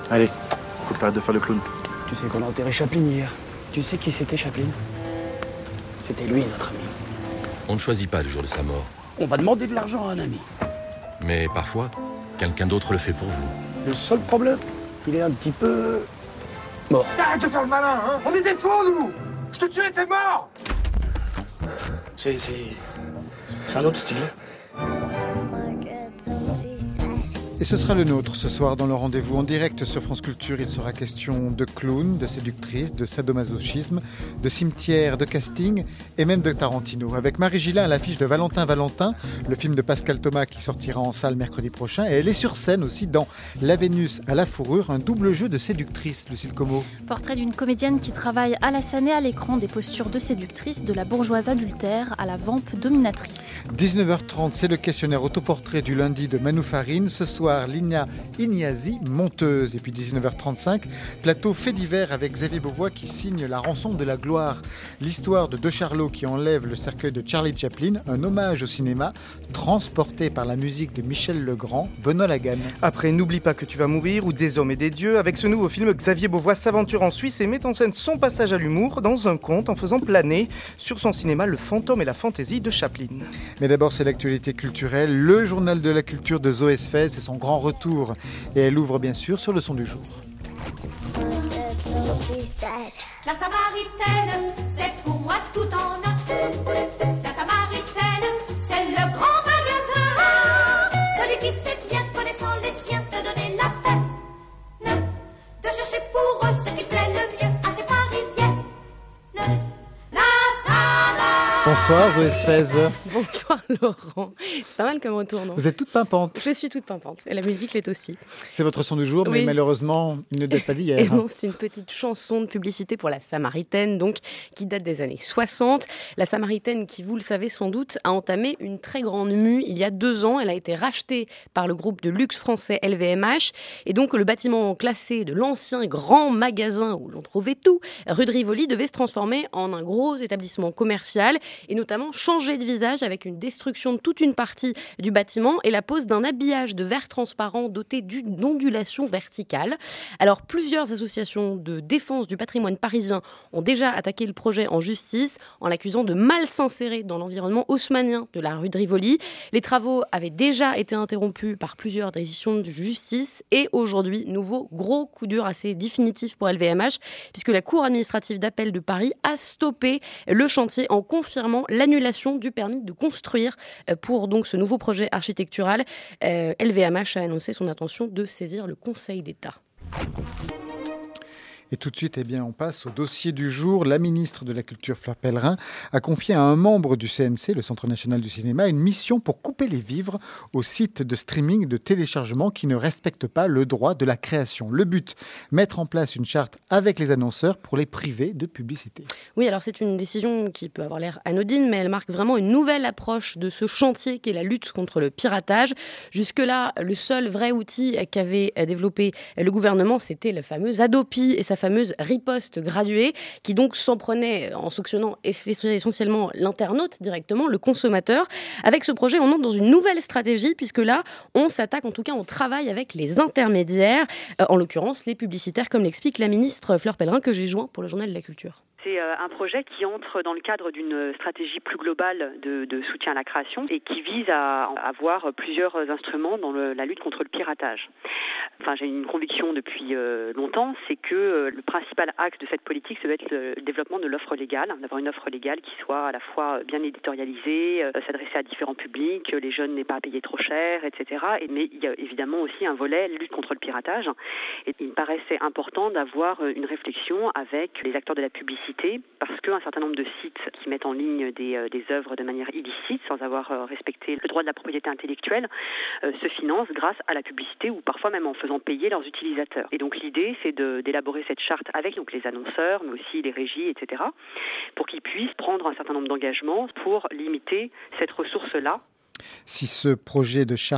Allez, faut que t'arrêtes de faire le clown. Tu sais qu'on a enterré Chaplin hier. Tu sais qui c'était, Chaplin? C'était lui, notre ami. On ne choisit pas le jour de sa mort. On va demander de l'argent à un ami. Mais parfois, quelqu'un d'autre le fait pour vous. Le seul problème, il est un petit peu... mort. Arrête de faire le malin, hein. On est des fous, nous. Je te tuais, t'es mort. C'est un autre style. Et ce sera le nôtre ce soir dans le rendez-vous en direct sur France Culture. Il sera question de clown, de séductrice, de sadomasochisme, de cimetière, de casting et même de Tarantino. Avec Marie Gillin à l'affiche de Valentin, le film de Pascal Thomas qui sortira en salle mercredi prochain. Et elle est sur scène aussi dans La Vénus à la fourrure, un double jeu de séductrice, Lucille Como. Portrait d'une comédienne qui travaille à la scène et à l'écran des postures de séductrice, de la bourgeoise adultère à la vampe dominatrice. 19h30, c'est le questionnaire autoportrait du lundi de Manu Farine. Ce soir, Lina Ignazi, monteuse. Et puis 19h35, plateau fait divers avec Xavier Beauvois qui signe La rançon de la gloire. L'histoire de deux Charlots qui enlèvent le cercueil de Charlie Chaplin, un hommage au cinéma transporté par la musique de Michel Legrand, Benoît Lagan. Après N'oublie pas que tu vas mourir ou Des hommes et des dieux, avec ce nouveau film, Xavier Beauvois s'aventure en Suisse et met en scène son passage à l'humour dans un conte en faisant planer sur son cinéma le fantôme et la fantaisie de Chaplin. Mais d'abord, c'est l'actualité culturelle, le journal de la culture de Zoé Sfez et son grand retour. Et elle ouvre bien sûr sur le son du jour. La Samaritaine, c'est pour moi tout en un. La Samaritaine, c'est le grand magasin. Celui qui sait bien, connaissant les siens, se donner la peine de chercher pour eux ce qui plaît le mieux à ces Parisiennes. La Samaritaine. Bonsoir Zoé Sfez. Bonsoir Laurent. C'est pas mal comme retour, non? Vous êtes toute pimpante. Je suis toute pimpante. Et la musique l'est aussi. C'est votre son du jour, mais oui, malheureusement, il ne date pas d'hier. Et non, c'est une petite chanson de publicité pour la Samaritaine, donc, qui date des années 60. La Samaritaine, qui, vous le savez sans doute, a entamé une très grande mue il y a 2 ans. Elle a été rachetée par le groupe de luxe français LVMH. Et donc, le bâtiment classé de l'ancien grand magasin où l'on trouvait tout, rue de Rivoli, devait se transformer en un gros établissement commercial et notamment changer de visage avec une destruction de toute une partie du bâtiment et la pose d'un habillage de verre transparent doté d'une ondulation verticale. Alors, plusieurs associations de défense du patrimoine parisien ont déjà attaqué le projet en justice en l'accusant de mal s'insérer dans l'environnement haussmannien de la rue de Rivoli. Les travaux avaient déjà été interrompus par plusieurs décisions de justice et aujourd'hui, nouveau gros coup dur assez définitif pour LVMH puisque la Cour administrative d'appel de Paris a stoppé le chantier en confirmant l'annulation du permis de construire pour donc ce nouveau projet architectural. LVMH a annoncé son intention de saisir le Conseil d'État. Et tout de suite, on passe au dossier du jour. La ministre de la Culture, Fleur Pellerin, a confié à un membre du CNC, le Centre national du cinéma, une mission pour couper les vivres aux sites de streaming et de téléchargement qui ne respectent pas le droit de la création. Le but, mettre en place une charte avec les annonceurs pour les priver de publicité. Oui, alors c'est une décision qui peut avoir l'air anodine, mais elle marque vraiment une nouvelle approche de ce chantier qui est la lutte contre le piratage. Jusque-là, le seul vrai outil qu'avait développé le gouvernement, c'était le fameux Adopi et sa fameuse riposte graduée qui donc s'en prenait en sanctionnant essentiellement l'internaute directement, le consommateur. Avec ce projet, on entre dans une nouvelle stratégie puisque là, on s'attaque, en tout cas, on travaille avec les intermédiaires, en l'occurrence les publicitaires, comme l'explique la ministre Fleur Pellerin que j'ai joint pour le Journal de la Culture. C'est un projet qui entre dans le cadre d'une stratégie plus globale de soutien à la création et qui vise à avoir plusieurs instruments dans la lutte contre le piratage. Enfin, j'ai une conviction depuis longtemps, c'est que le principal axe de cette politique, ça doit être le développement de l'offre légale, d'avoir une offre légale qui soit à la fois bien éditorialisée, s'adresser à différents publics, les jeunes n'aient pas à payer trop cher, etc. Mais il y a évidemment aussi un volet lutte contre le piratage. Et il me paraissait important d'avoir une réflexion avec les acteurs de la publicité parce qu'un certain nombre de sites qui mettent en ligne des œuvres de manière illicite sans avoir respecté le droit de la propriété intellectuelle se financent grâce à la publicité ou parfois même en faisant payer leurs utilisateurs. Et donc l'idée c'est d'élaborer cette charte avec donc les annonceurs mais aussi les régies, etc. pour qu'ils puissent prendre un certain nombre d'engagements pour limiter cette ressource-là. Si ce projet de charte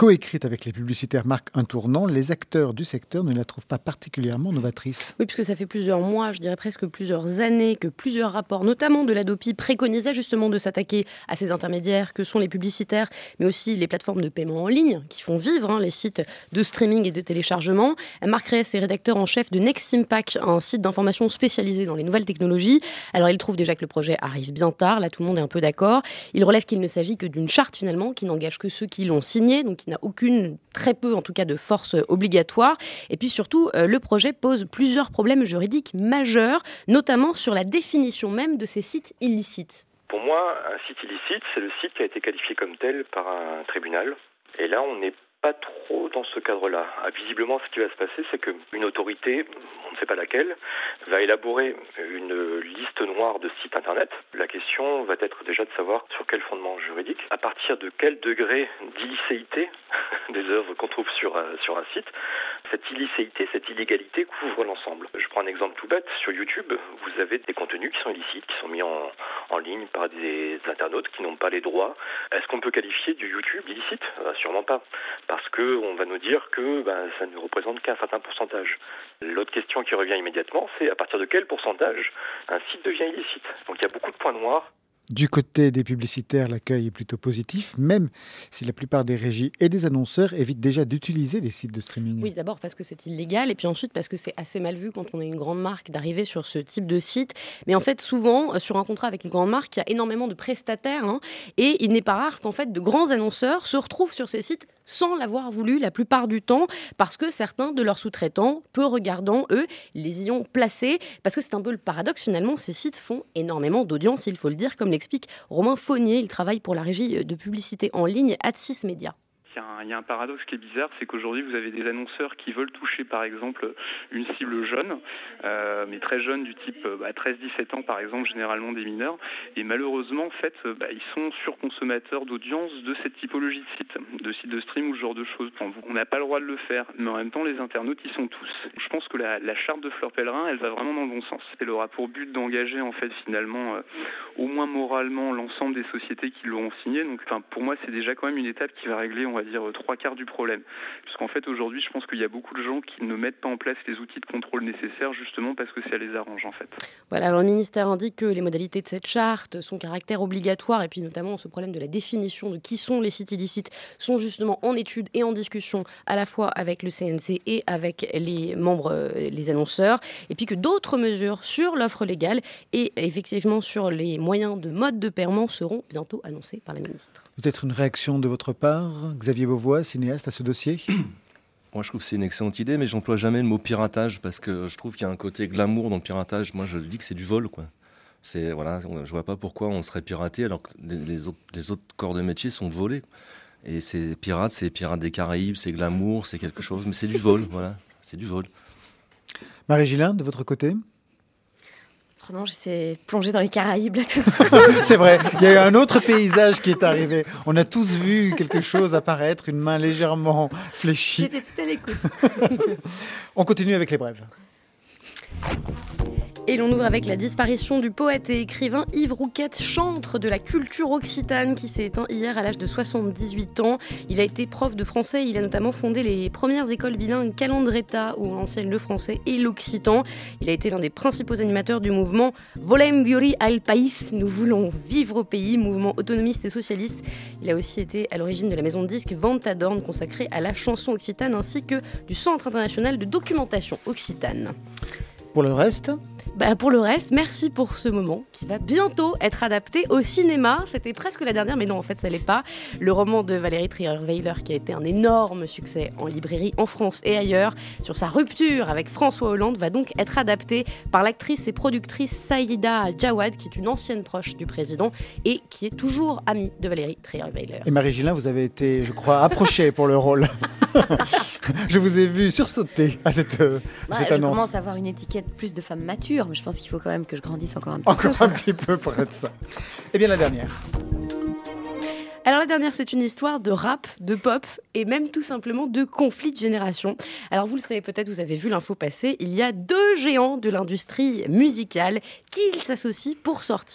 coécrite avec les publicitaires marque un tournant. Les acteurs du secteur ne la trouvent pas particulièrement novatrice. Oui, puisque ça fait plusieurs mois, je dirais presque plusieurs années, que plusieurs rapports, notamment de l'Hadopi, préconisaient justement de s'attaquer à ces intermédiaires que sont les publicitaires, mais aussi les plateformes de paiement en ligne qui font vivre les sites de streaming et de téléchargement. Marc Reyes est rédacteur en chef de Next Impact, un site d'information spécialisé dans les nouvelles technologies. Alors il trouve déjà que le projet arrive bien tard, là tout le monde est un peu d'accord. Il relève qu'il ne s'agit que d'une charte finalement qui n'engage que ceux qui l'ont signée, donc qui n'a aucune, très peu en tout cas, de force obligatoire. Et puis surtout, le projet pose plusieurs problèmes juridiques majeurs, notamment sur la définition même de ces sites illicites. Pour moi, un site illicite, c'est le site qui a été qualifié comme tel par un tribunal. Et là, on n'est pas trop dans ce cadre-là. Visiblement, ce qui va se passer, c'est qu'une autorité, on ne sait pas laquelle, va élaborer une liste noire de sites Internet. La question va être déjà de savoir sur quel fondement juridique, à partir de quel degré d'illicéité des œuvres qu'on trouve sur un site, cette illicéité, cette illégalité couvre l'ensemble. Je prends un exemple tout bête. Sur YouTube, vous avez des contenus qui sont illicites, qui sont mis en ligne par des internautes qui n'ont pas les droits. Est-ce qu'on peut qualifier du YouTube illicite ? Sûrement pas. Parce qu'on va nous dire que ça ne représente qu'un certain pourcentage. L'autre question qui revient immédiatement, c'est à partir de quel pourcentage un site devient illicite. Donc il y a beaucoup de points noirs. Du côté des publicitaires, l'accueil est plutôt positif, même si la plupart des régies et des annonceurs évitent déjà d'utiliser des sites de streaming. Oui, d'abord parce que c'est illégal, et puis ensuite parce que c'est assez mal vu quand on est une grande marque d'arriver sur ce type de site. Mais en fait, souvent, sur un contrat avec une grande marque, il y a énormément de prestataires, et il n'est pas rare qu'en fait, de grands annonceurs se retrouvent sur ces sites sans l'avoir voulu la plupart du temps, parce que certains de leurs sous-traitants, peu regardants, eux, les y ont placés, parce que c'est un peu le paradoxe finalement, ces sites font énormément d'audience, il faut le dire, comme l'explique Romain Faunier, il travaille pour la régie de publicité en ligne Adsis Media. Il y a un paradoxe qui est bizarre, c'est qu'aujourd'hui vous avez des annonceurs qui veulent toucher par exemple une cible jeune, mais très jeune du type 13-17 ans par exemple, généralement des mineurs, et malheureusement en fait ils sont surconsommateurs d'audience de cette typologie de sites de stream ou ce genre de choses. On n'a pas le droit de le faire, mais en même temps les internautes y sont tous. Je pense que la charte de Fleur Pellerin, elle va vraiment dans le bon sens. Elle aura pour but d'engager en fait finalement au moins moralement l'ensemble des sociétés qui l'auront signé. Donc pour moi c'est déjà quand même une étape qui va régler, on va dire, 3/4 du problème. Parce qu'en fait, aujourd'hui, je pense qu'il y a beaucoup de gens qui ne mettent pas en place les outils de contrôle nécessaires, justement parce que ça les arrange, en fait. Voilà, alors le ministère indique que les modalités de cette charte, son caractère obligatoire, et puis notamment ce problème de la définition de qui sont les sites illicites, sont justement en étude et en discussion à la fois avec le CNC et avec les membres, les annonceurs, et puis que d'autres mesures sur l'offre légale et effectivement sur les moyens de mode de paiement seront bientôt annoncées par la ministre. Peut-être une réaction de votre part, Xavier Beauvois, cinéaste, à ce dossier ? Moi, je trouve que c'est une excellente idée, mais j'emploie jamais le mot piratage parce que je trouve qu'il y a un côté glamour dans le piratage. Moi, je dis que c'est du vol, quoi. Je vois pas pourquoi on serait piraté alors que les autres corps de métier sont volés. Et c'est les pirates des Caraïbes, c'est glamour, c'est quelque chose, mais c'est du vol, voilà, c'est du vol. Marie-Gilin, de votre côté ? Non, j'étais plongée dans les Caraïbes là. C'est vrai, il y a eu un autre paysage qui est arrivé. On a tous vu quelque chose apparaître, une main légèrement fléchie. J'étais tout à l'écoute. On continue avec les brèves. Et l'on ouvre avec la disparition du poète et écrivain Yves Rouquette, chantre de la culture occitane, qui s'est éteint hier à l'âge de 78 ans. Il a été prof de français, il a notamment fondé les premières écoles bilingues Calandreta, où on enseigne le français et l'occitan. Il a été l'un des principaux animateurs du mouvement Volem Viuri al País, nous voulons vivre au pays, mouvement autonomiste et socialiste. Il a aussi été à l'origine de la maison de disques Ventadorn, consacrée à la chanson occitane, ainsi que du Centre international de documentation occitane. Pour le reste ? Pour le reste, merci pour ce moment qui va bientôt être adapté au cinéma. C'était presque la dernière, mais non, en fait, ça l'est pas. Le roman de Valérie Trierweiler, qui a été un énorme succès en librairie en France et ailleurs, sur sa rupture avec François Hollande, va donc être adapté par l'actrice et productrice Saïda Jawad, qui est une ancienne proche du président et qui est toujours amie de Valérie Trierweiler. Et Marie-Gilin, vous avez été, je crois, approchée pour le rôle. Je vous ai vu sursauter à cette annonce. Je commence à avoir une étiquette plus de femme mature, mais je pense qu'il faut quand même que je grandisse encore un petit peu. Encore un petit peu pour être ça. Eh bien, la dernière. Alors la dernière, c'est une histoire de rap, de pop et même tout simplement de conflit de génération. Alors vous le savez peut-être, vous avez vu l'info passer, il y a deux géants de l'industrie musicale qui s'associent pour sortir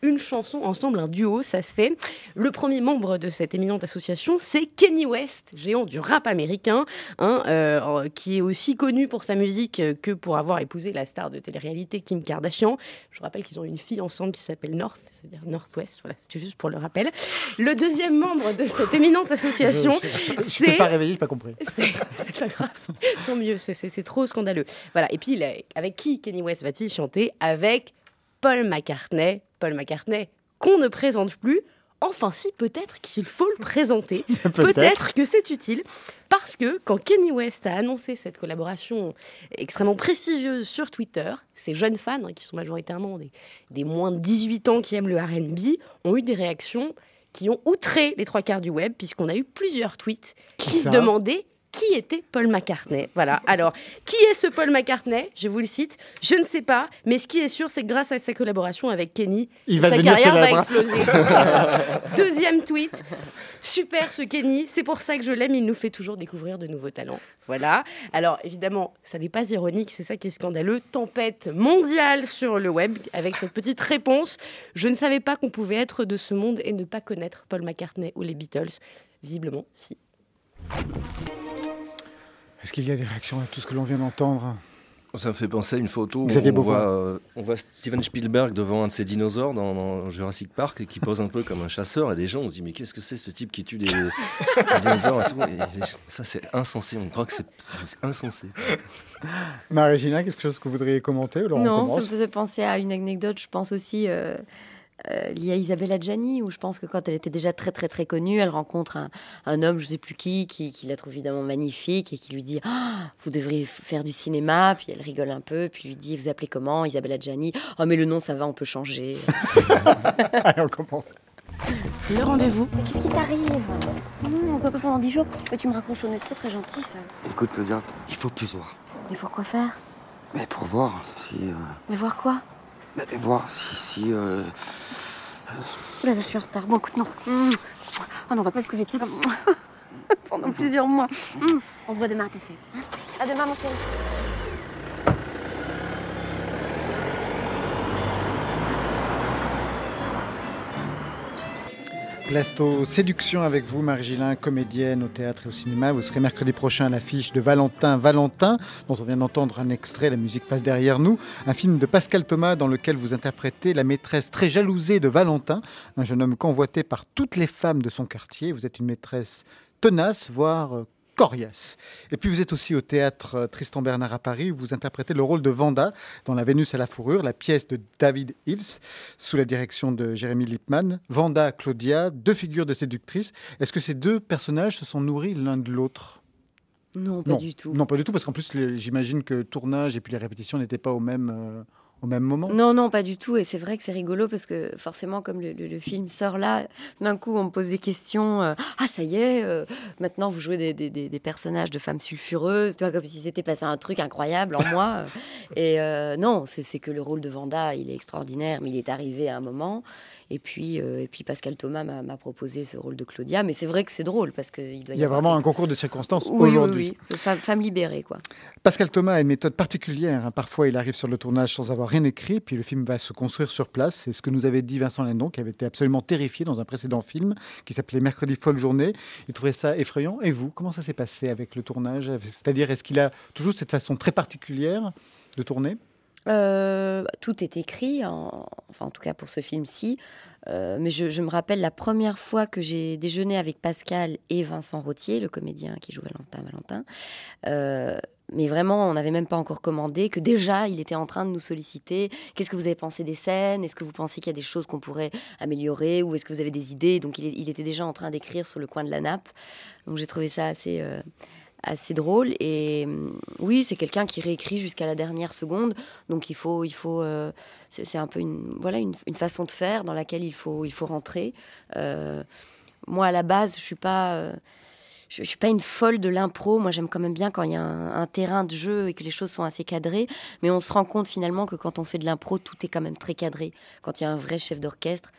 une chanson ensemble, un duo, ça se fait. Le premier membre de cette éminente association, c'est Kanye West, géant du rap américain, qui est aussi connu pour sa musique que pour avoir épousé la star de télé-réalité Kim Kardashian. Je rappelle qu'ils ont une fille ensemble qui s'appelle North, ça veut dire Northwest, voilà, c'est juste pour le rappel. Le deuxième membre de cette éminente association, je t'ai pas réveillé, j'ai pas compris. C'est pas grave, tant mieux, c'est trop scandaleux. Voilà. Et puis, avec qui Kanye West va-t-il chanter? Avec Paul McCartney, qu'on ne présente plus. Enfin si, peut-être qu'il faut le présenter. Peut-être que c'est utile. Parce que quand Kanye West a annoncé cette collaboration extrêmement prestigieuse sur Twitter, ces jeunes fans, qui sont majoritairement des moins de 18 ans qui aiment le R&B, ont eu des réactions qui ont outré les 3/4 du web, puisqu'on a eu plusieurs tweets qui se demandaient qui était Paul McCartney. Voilà. Alors, qui est ce Paul McCartney? Je vous le cite. Je ne sais pas, mais ce qui est sûr, c'est que grâce à sa collaboration avec Kenny, sa carrière va exploser. Deuxième tweet. Super ce Kenny, c'est pour ça que je l'aime, il nous fait toujours découvrir de nouveaux talents. Voilà. Alors, évidemment, ça n'est pas ironique, c'est ça qui est scandaleux. Tempête mondiale sur le web avec cette petite réponse. Je ne savais pas qu'on pouvait être de ce monde et ne pas connaître Paul McCartney ou les Beatles. Visiblement, si. Est-ce qu'il y a des réactions à tout ce que l'on vient d'entendre? Ça me fait penser à une photo où on voit Steven Spielberg devant un de ses dinosaures dans Jurassic Park et qui pose un peu comme un chasseur, et des gens on se dit mais qu'est-ce que c'est ce type qui tue des dinosaures et tout, et ça c'est insensé, on croit que c'est insensé. Marie-Gina, quelque chose que vous voudriez commenter ou Non, ça me faisait penser à une anecdote, je pense aussi liée à Isabelle Adjani, où je pense que quand elle était déjà très très très connue, elle rencontre un homme, je ne sais plus qui la trouve évidemment magnifique et qui lui dit vous devriez faire du cinéma, puis elle rigole un peu, puis lui dit vous appelez comment? Isabelle Adjani. Oh mais le nom ça va, on peut changer. Allez, on commence. Le rendez-vous. Mais qu'est-ce qui t'arrive? On se voit pas pendant 10 jours. Mais tu me raccroches au nez, c'est pas très gentil ça. Écoute, Claudia, il faut plus voir. Mais pourquoi faire? Mais pour voir si... Mais voir quoi? Mais voir si... Oula, là, je suis en retard. Bon, écoute, non. Oh non, on va pas se couver de ça pendant plusieurs mois. On se voit demain à tes fêtes. Hein, à demain, mon chéri. Place aux séductions avec vous, Marie-Gilin, comédienne au théâtre et au cinéma. Vous serez mercredi prochain à l'affiche de Valentin, dont on vient d'entendre un extrait, la musique passe derrière nous. Un film de Pascal Thomas dans lequel vous interprétez la maîtresse très jalousée de Valentin, un jeune homme convoité par toutes les femmes de son quartier. Vous êtes une maîtresse tenace, voire coriace. Et puis vous êtes aussi au théâtre Tristan Bernard à Paris, où vous interprétez le rôle de Vanda dans La Vénus à la fourrure, la pièce de David Ives, sous la direction de Jérémy Lippmann. Vanda, Claudia, deux figures de séductrices. Est-ce que ces deux personnages se sont nourris l'un de l'autre? Non, pas du tout. Non, pas du tout, parce qu'en plus, j'imagine que le tournage et puis les répétitions n'étaient pas au même moment. Non, pas du tout. Et c'est vrai que c'est rigolo parce que forcément, comme le film sort là, d'un coup, on me pose des questions. Ah, ça y est, maintenant vous jouez des personnages de femmes sulfureuses, tu vois, comme si c'était passé un truc incroyable en moi. Et non, c'est que le rôle de Vanda, il est extraordinaire, mais il est arrivé à un moment. Et puis Pascal Thomas m'a proposé ce rôle de Claudia. Mais c'est vrai que c'est drôle parce qu'il doit y a vraiment un concours de circonstances aujourd'hui. Oui. Femme libérée, quoi. Pascal Thomas a une méthode particulière. Parfois, il arrive sur le tournage sans avoir rien écrit, puis le film va se construire sur place. C'est ce que nous avait dit Vincent Lindon, qui avait été absolument terrifié dans un précédent film qui s'appelait Mercredi folle journée. Il trouvait ça effrayant. Et vous, comment ça s'est passé avec le tournage? C'est-à-dire, est-ce qu'il a toujours cette façon très particulière de tourner? Tout est écrit, en tout cas pour ce film-ci. Mais je me rappelle la première fois que j'ai déjeuné avec Pascal et Vincent Rottier, le comédien qui joue Valentin. Mais vraiment, on n'avait même pas encore commandé, que déjà, il était en train de nous solliciter. Qu'est-ce que vous avez pensé des scènes? Est-ce que vous pensez qu'il y a des choses qu'on pourrait améliorer? Ou est-ce que vous avez des idées? Donc, il était déjà en train d'écrire sur le coin de la nappe. Donc, j'ai trouvé ça assez drôle. Et oui, c'est quelqu'un qui réécrit jusqu'à la dernière seconde. Donc, c'est un peu une façon de faire dans laquelle il faut rentrer. Moi, à la base, je suis pas une folle de l'impro. Moi, j'aime quand même bien quand il y a un terrain de jeu et que les choses sont assez cadrées. Mais on se rend compte finalement que quand on fait de l'impro, tout est quand même très cadré. Quand il y a un vrai chef d'orchestre,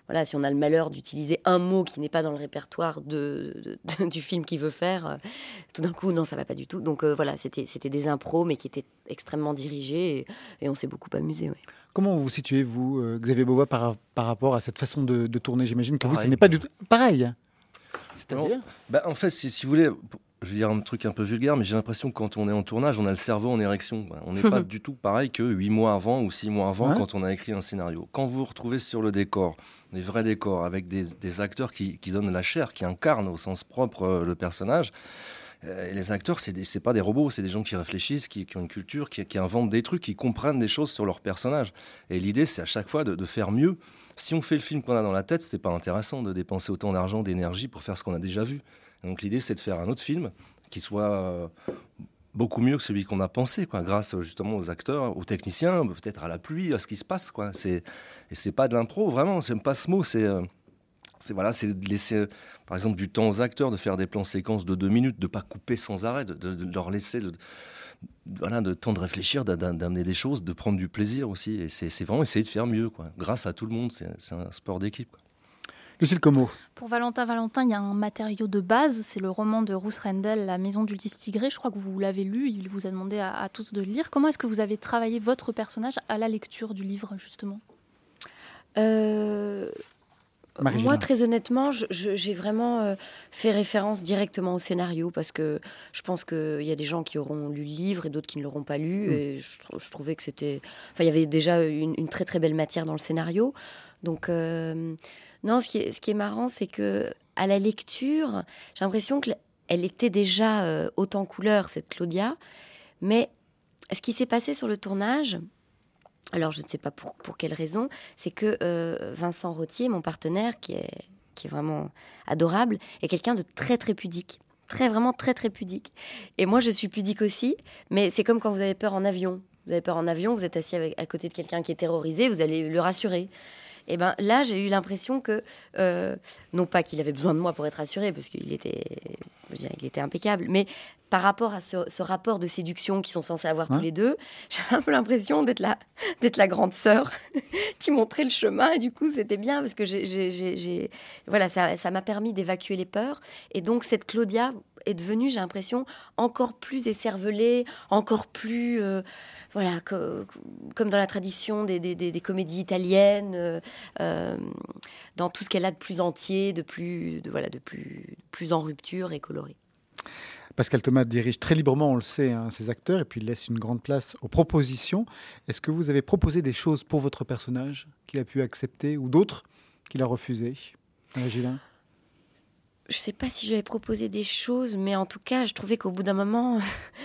voilà, si on a le malheur d'utiliser un mot qui n'est pas dans le répertoire du film qu'il veut faire, tout d'un coup, non, ça va pas du tout. Donc voilà, c'était des impros, mais qui étaient extrêmement dirigés et on s'est beaucoup amusé. Ouais. Comment vous situez, vous, Xavier Beauvois, par rapport à cette façon de tourner? J'imagine que vous, ce n'est pas du tout pareil. C'est-à-dire en fait, si vous voulez, je vais dire un truc un peu vulgaire, mais j'ai l'impression que quand on est en tournage, on a le cerveau en érection. On n'est pas du tout pareil que 8 mois avant ou 6 mois avant quand on a écrit un scénario. Quand vous vous retrouvez sur le décor, des vrais décors, avec des acteurs qui donnent la chair, qui incarnent au sens propre le personnage, les acteurs, c'est pas des robots, c'est des gens qui réfléchissent, qui ont une culture, qui inventent des trucs, qui comprennent des choses sur leur personnage. Et l'idée, c'est à chaque fois de faire mieux. Si on fait le film qu'on a dans la tête, c'est pas intéressant de dépenser autant d'argent, d'énergie pour faire ce qu'on a déjà vu. Donc l'idée, c'est de faire un autre film qui soit beaucoup mieux que celui qu'on a pensé, quoi, grâce justement aux acteurs, aux techniciens, peut-être à la pluie, à ce qui se passe, quoi. Et c'est pas de l'impro, vraiment, j'aime pas ce mot, c'est de laisser, par exemple, du temps aux acteurs, de faire des plans séquences de 2 minutes, de pas couper sans arrêt, de leur laisser de temps de réfléchir, d'amener des choses, de prendre du plaisir aussi. Et c'est vraiment essayer de faire mieux, quoi. Grâce à tout le monde, c'est un sport d'équipe, quoi. Lucille Como. Pour Valentin, il y a un matériau de base, c'est le roman de Ruth Rendell, La Maison du Tigré. Je crois que vous l'avez lu, il vous a demandé à toutes de le lire. Comment est-ce que vous avez travaillé votre personnage à la lecture du livre, justement ? Moi, très honnêtement, j'ai vraiment fait référence directement au scénario parce que je pense qu'il y a des gens qui auront lu le livre et d'autres qui ne l'auront pas lu. Et je trouvais que c'était... Enfin, il y avait déjà une très très belle matière dans le scénario. Donc, non, ce qui est marrant, c'est que à la lecture, j'ai l'impression qu'elle était déjà haute en couleur, cette Claudia. Mais ce qui s'est passé sur le tournage... Alors, je ne sais pas pour quelle raison, c'est que Vincent Rottier, mon partenaire, qui est vraiment adorable, est quelqu'un de très, très pudique. Vraiment très, très pudique. Et moi, je suis pudique aussi, mais c'est comme quand vous avez peur en avion. Vous avez peur en avion, vous êtes assis à côté de quelqu'un qui est terrorisé, vous allez le rassurer. Et bien là, j'ai eu l'impression que, non pas qu'il avait besoin de moi pour être rassuré, parce qu'il était, il était impeccable, mais par rapport à ce rapport de séduction qu'ils sont censés avoir tous les deux, j'avais un peu l'impression d'être la grande sœur qui montrait le chemin. Et du coup, c'était bien parce que voilà, ça m'a permis d'évacuer les peurs. Et donc, cette Claudia est devenue, j'ai l'impression, encore plus écervelée, encore plus... voilà, comme dans la tradition des comédies italiennes, dans tout ce qu'elle a de plus entier, de plus en rupture et coloré. Pascal Thomas dirige très librement, on le sait, ses acteurs, et puis il laisse une grande place aux propositions. Est-ce que vous avez proposé des choses pour votre personnage qu'il a pu accepter, ou d'autres qu'il a refusées, Gilin ? Je ne sais pas si je lui avais proposé des choses, mais en tout cas, je trouvais qu'au bout d'un moment...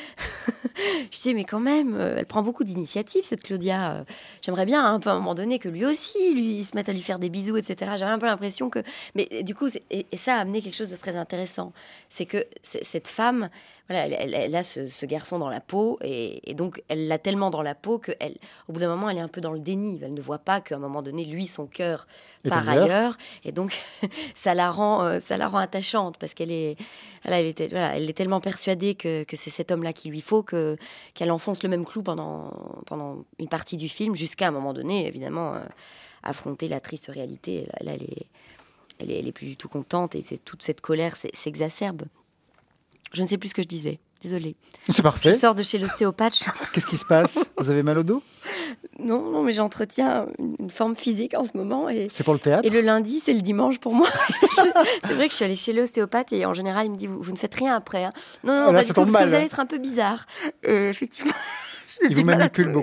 je disais, mais quand même, elle prend beaucoup d'initiatives, cette Claudia. J'aimerais bien, un peu à un moment donné, que lui aussi, il se mette à lui faire des bisous, etc. J'avais un peu l'impression que... Mais du coup, et ça a amené quelque chose de très intéressant. C'est que cette femme, voilà, elle a ce garçon dans la peau, et donc elle l'a tellement dans la peau qu'au bout d'un moment, elle est un peu dans le déni. Elle ne voit pas qu'à un moment donné, lui, son cœur part ailleurs. Et donc, ça la rend attachante, parce qu'elle est tellement persuadée que c'est cet homme-là qu'il lui faut qu'elle enfonce le même clou pendant une partie du film, jusqu'à un moment donné, évidemment, affronter la triste réalité. Là, elle est plus du tout contente, et toute cette colère s'exacerbe. Je ne sais plus ce que je disais. Désolée. C'est parfait. Je sors de chez l'ostéopathe. Qu'est-ce qui se passe ? Vous avez mal au dos ? Non, mais j'entretiens une forme physique en ce moment. C'est pour le théâtre ? Et le lundi, c'est le dimanche pour moi. C'est vrai que je suis allée chez l'ostéopathe et en général, il me dit, vous ne faites rien après. Hein. Non, là, pas du tout, parce que vous allez être un peu bizarre. Effectivement. Il vous manipule beaucoup ?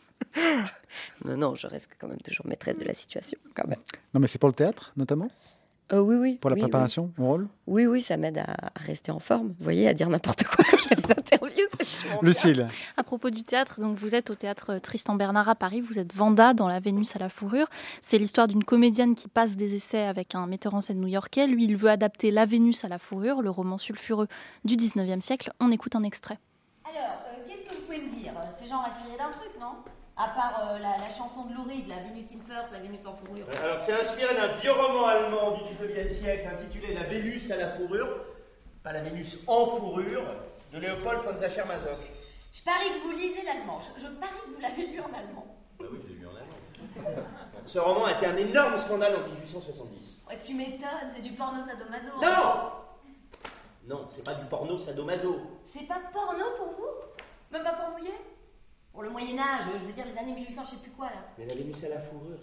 Non, je reste quand même toujours maîtresse de la situation. Quand même. Non, mais c'est pour le théâtre, notamment ? Oui. Pour la préparation, au rôle ? Oui, ça m'aide à rester en forme. Vous voyez, à dire n'importe quoi quand je fais des interviews. Lucille. À propos du théâtre, donc vous êtes au théâtre Tristan Bernard à Paris, vous êtes Vanda dans La Vénus à la fourrure. C'est l'histoire d'une comédienne qui passe des essais avec un metteur en scène new-yorkais. Lui, il veut adapter La Vénus à la fourrure, le roman sulfureux du 19e siècle. On écoute un extrait. Alors, qu'est-ce que vous pouvez me dire ? C'est genre inspiré d'un truc, non ? À part la chanson de Lou Reed, La Vénus in Furs, La Vénus en fourrure. Alors, c'est inspiré d'un vieux roman allemand du 19e siècle intitulé La Vénus à la fourrure, pas La Vénus en fourrure, de Léopold von Sacher-Masoch. Je parie que vous lisez l'allemand. Je parie que vous l'avez lu en allemand. Bah oui, je l'ai lu en allemand. Ce roman a été un énorme scandale en 1870. Ouais, tu m'étonnes, c'est du porno sadomaso. Non! Non, c'est pas du porno sadomaso. C'est pas porno pour vous? Même pas pour mouiller? Pour le Moyen-Âge, je veux dire les années 1800, je sais plus quoi là. Mais La Vénus à la fourrure,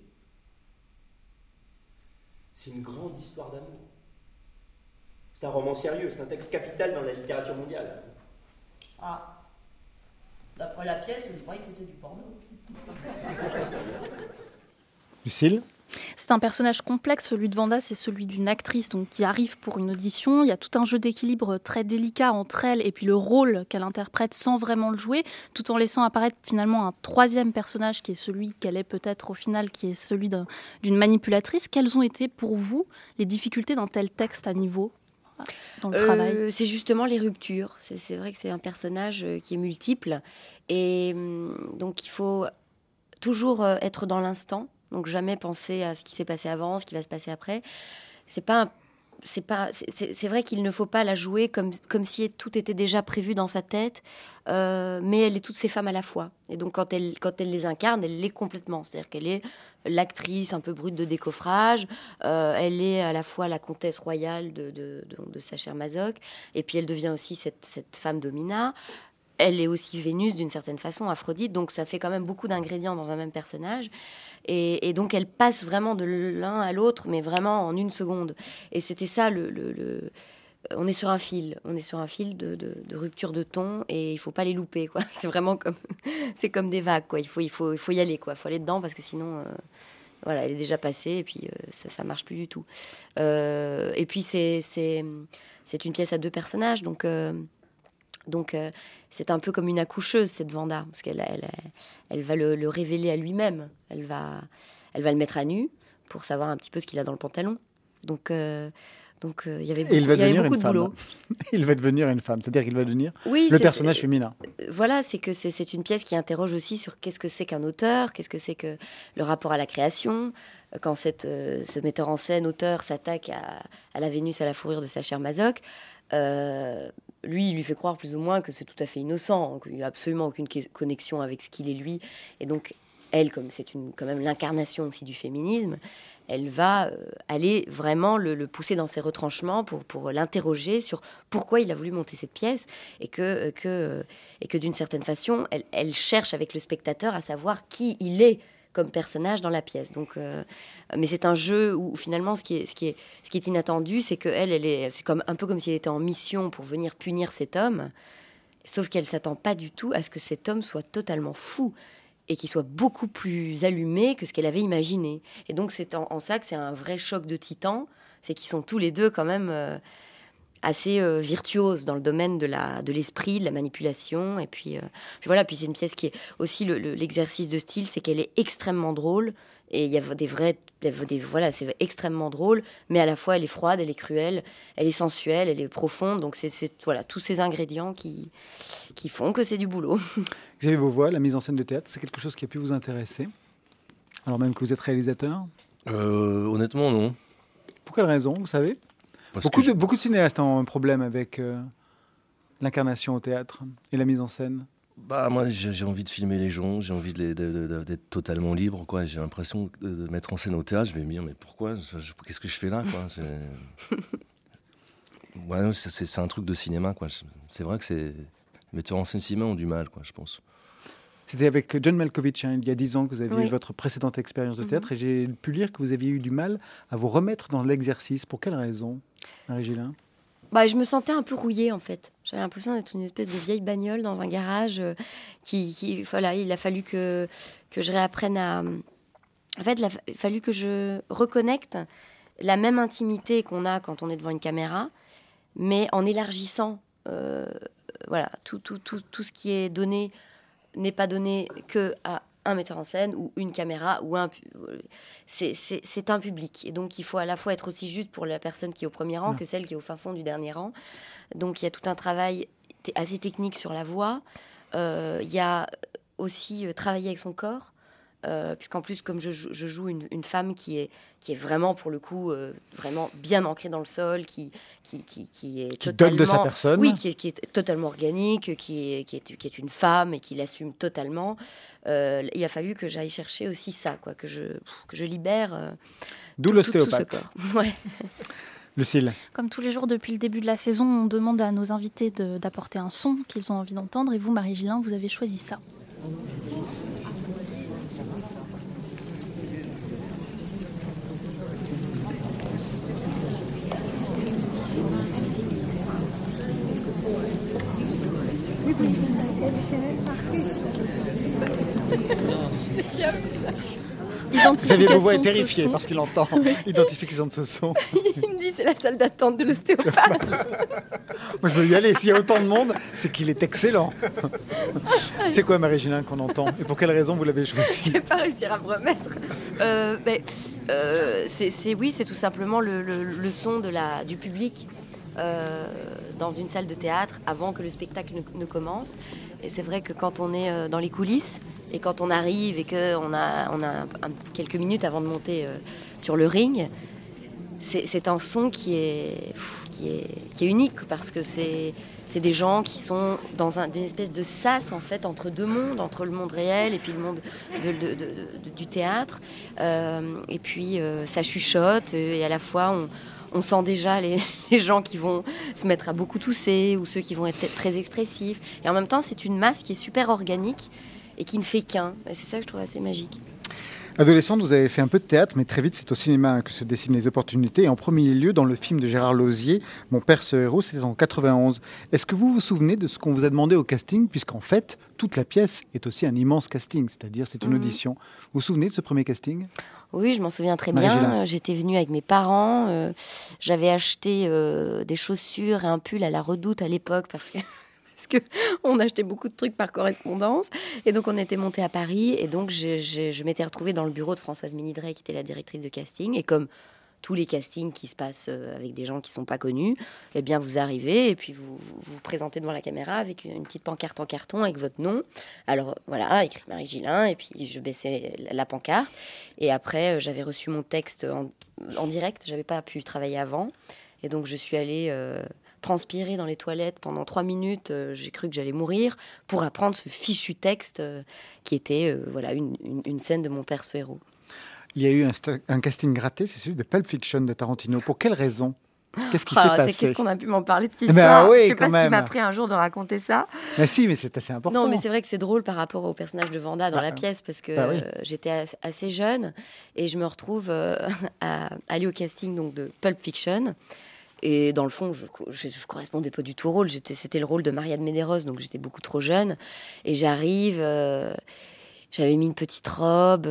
c'est une grande histoire d'amour. C'est un roman sérieux, c'est un texte capital dans la littérature mondiale. Ah. D'après la pièce, je croyais que c'était du porno. Lucille? C'est un personnage complexe, celui de Vanda, c'est celui d'une actrice donc, qui arrive pour une audition. Il y a tout un jeu d'équilibre très délicat entre elle et puis le rôle qu'elle interprète sans vraiment le jouer, tout en laissant apparaître finalement un troisième personnage qui est celui qu'elle est peut-être au final, qui est celui d'une manipulatrice. Quelles ont été pour vous les difficultés d'un tel texte à niveau dans le travail? C'est justement les ruptures. C'est vrai que c'est un personnage qui est multiple et donc il faut toujours être dans l'instant. Donc jamais penser à ce qui s'est passé avant, ce qui va se passer après. C'est vrai qu'il ne faut pas la jouer comme si tout était déjà prévu dans sa tête, mais elle est toutes ces femmes à la fois. Et donc quand elle les incarne, elle l'est complètement. C'est-à-dire qu'elle est l'actrice un peu brute de décoffrage, elle est à la fois la comtesse royale de Sacher Masoch, et puis elle devient aussi cette femme domina. Elle est aussi Vénus d'une certaine façon, Aphrodite, donc ça fait quand même beaucoup d'ingrédients dans un même personnage. Et donc elle passe vraiment de l'un à l'autre, mais vraiment en une seconde. Et c'était ça, on est sur un fil de rupture de ton, et il faut pas les louper, quoi. C'est vraiment comme des vagues, quoi. Il faut y aller, quoi. Il faut aller dedans parce que sinon, voilà, elle est déjà passée et puis ça marche plus du tout. Et puis c'est une pièce à deux personnages, donc c'est un peu comme une accoucheuse, cette Vanda, parce qu'elle va le révéler à lui-même. Elle va le mettre à nu pour savoir un petit peu ce qu'il a dans le pantalon. Donc il y avait beaucoup de boulot. Il va devenir une femme, c'est-à-dire qu'il va devenir le personnage féminin. Voilà, c'est que c'est une pièce qui interroge aussi sur qu'est-ce que c'est qu'un auteur, qu'est-ce que c'est que le rapport à la création. Quand ce metteur en scène, auteur, s'attaque à la Vénus à la fourrure de Sacher Masoch, lui, il lui fait croire plus ou moins que c'est tout à fait innocent, qu'il n'y a absolument aucune connexion avec ce qu'il est lui. Et donc, elle, comme c'est quand même l'incarnation aussi du féminisme, elle va aller vraiment le pousser dans ses retranchements pour l'interroger sur pourquoi il a voulu monter cette pièce et que d'une certaine façon, elle cherche avec le spectateur à savoir qui il est comme personnage dans la pièce. Donc, mais c'est un jeu où finalement ce qui est inattendu, c'est que c'est un peu comme si elle était en mission pour venir punir cet homme, sauf qu'elle s'attend pas du tout à ce que cet homme soit totalement fou et qu'il soit beaucoup plus allumé que ce qu'elle avait imaginé. Et donc c'est en ça que c'est un vrai choc de titans, c'est qu'ils sont tous les deux quand même assez virtuose dans le domaine de l'esprit, de la manipulation. Et puis voilà, puis c'est une pièce qui est aussi l'exercice de style, c'est qu'elle est extrêmement drôle. Et il y a voilà, c'est extrêmement drôle, mais à la fois elle est froide, elle est cruelle, elle est sensuelle, elle est profonde. Donc c'est voilà, tous ces ingrédients qui font que c'est du boulot. Xavier Beauvois, la mise en scène de théâtre, c'est quelque chose qui a pu vous intéresser, alors même que vous êtes réalisateur? Honnêtement, non. Pour quelle raison, vous savez? Beaucoup de cinéastes ont un problème avec l'incarnation au théâtre et la mise en scène. Bah, moi, j'ai envie de filmer les gens, j'ai envie d'être totalement libre, quoi. J'ai l'impression de mettre en scène au théâtre, je vais me dire, mais pourquoi? Qu'est-ce que je fais là, quoi? Ouais, c'est un truc de cinéma, quoi. C'est vrai que les metteurs en scène cinéma ont du mal, quoi, je pense. C'était avec John Malkovich, il y a 10 ans, que vous aviez eu votre précédente expérience de théâtre, et j'ai pu lire que vous aviez eu du mal à vous remettre dans l'exercice. Pour quelle raison, Marie-Gélin? Je me sentais un peu rouillée, en fait. J'avais l'impression d'être une espèce de vieille bagnole dans un garage voilà, il a fallu que je réapprenne à... En fait, il a fallu que je reconnecte la même intimité qu'on a quand on est devant une caméra, mais en élargissant voilà, tout ce qui est donné n'est pas donné que à un metteur en scène ou une caméra ou c'est un public, et donc il faut à la fois être aussi juste pour la personne qui est au premier rang que celle qui est au fin fond du dernier rang. Donc il y a tout un travail assez technique sur la voix, il y a aussi travailler avec son corps, puisqu'en plus, comme je joue une femme qui est vraiment, pour le coup, vraiment bien ancrée dans le sol, qui est totalement... donne de sa personne. Oui, qui est totalement organique, qui est une femme et qui l'assume totalement. Il a fallu que j'aille chercher aussi ça, quoi, que je libère d'où l'ostéopathe. Tout ce corps. Ouais. Lucille. Comme tous les jours depuis le début de la saison, on demande à nos invités d'apporter un son qu'ils ont envie d'entendre. Et vous, Marie-Gilin, vous avez choisi ça. Xavier Beauvois est terrifié parce qu'il entend identification de ce son. Il me dit c'est la salle d'attente de l'ostéopathe. Moi je veux y aller, s'il y a autant de monde, c'est qu'il est excellent. C'est quoi Marie-Gilin qu'on entend et pour quelle raison vous l'avez choisi? Je vais pas réussir à me remettre. C'est tout simplement le son du public dans une salle de théâtre avant que le spectacle ne commence. Et c'est vrai que quand on est dans les coulisses et quand on arrive et qu'on a quelques minutes avant de monter sur le ring, c'est un son qui est unique parce que c'est des gens qui sont dans une espèce de sas en fait entre deux mondes, entre le monde réel et puis le monde du théâtre. Et puis ça chuchote et à la fois on sent déjà les gens qui vont se mettre à beaucoup tousser ou ceux qui vont être très expressifs. Et en même temps, c'est une masse qui est super organique et qui ne fait qu'un. Et c'est ça que je trouve assez magique. Adolescente, vous avez fait un peu de théâtre, mais très vite, c'est au cinéma que se dessinent les opportunités. Et en premier lieu, dans le film de Gérard Lauzier, Mon père ce héros, c'était en 91. Est-ce que vous vous souvenez de ce qu'on vous a demandé au casting, puisqu'en fait, toute la pièce est aussi un immense casting, c'est-à-dire c'est une audition. Vous vous souvenez de ce premier casting ? Oui, je m'en souviens très bien. J'étais venue avec mes parents. J'avais acheté des chaussures et un pull à la Redoute à l'époque parce qu'on achetait beaucoup de trucs par correspondance. Et donc, on était montés à Paris. Et donc, je m'étais retrouvée dans le bureau de Françoise Minidret, qui était la directrice de casting. Et comme tous les castings qui se passent avec des gens qui ne sont pas connus, eh bien, vous arrivez et puis vous vous présentez devant la caméra avec une petite pancarte en carton avec votre nom. Alors, voilà, écrit Marie-Gilin. Et puis, je baissais la pancarte. Et après, j'avais reçu mon texte en direct. Je n'avais pas pu travailler avant. Et donc, je suis allée... transpirer dans les toilettes pendant 3 minutes, j'ai cru que j'allais mourir, pour apprendre ce fichu texte qui était une scène de Mon père ce héros. Il y a eu un casting raté, c'est celui de Pulp Fiction de Tarantino. Pour quelle raison ? Qu'est-ce qui s'est passé ? Qu'est-ce qu'on a pu m'en parler de cette histoire ? Oui, je ne sais pas ce qui m'a pris un jour de raconter ça. Mais si, mais c'est assez important. Non, mais c'est vrai que c'est drôle par rapport au personnage de Vanda dans la pièce, parce que j'étais assez jeune et je me retrouve à aller au casting donc, de Pulp Fiction. Et dans le fond, je correspondais pas du tout au rôle. C'était le rôle de Maria de Medeiros, donc j'étais beaucoup trop jeune. Et j'arrive, j'avais mis une petite robe.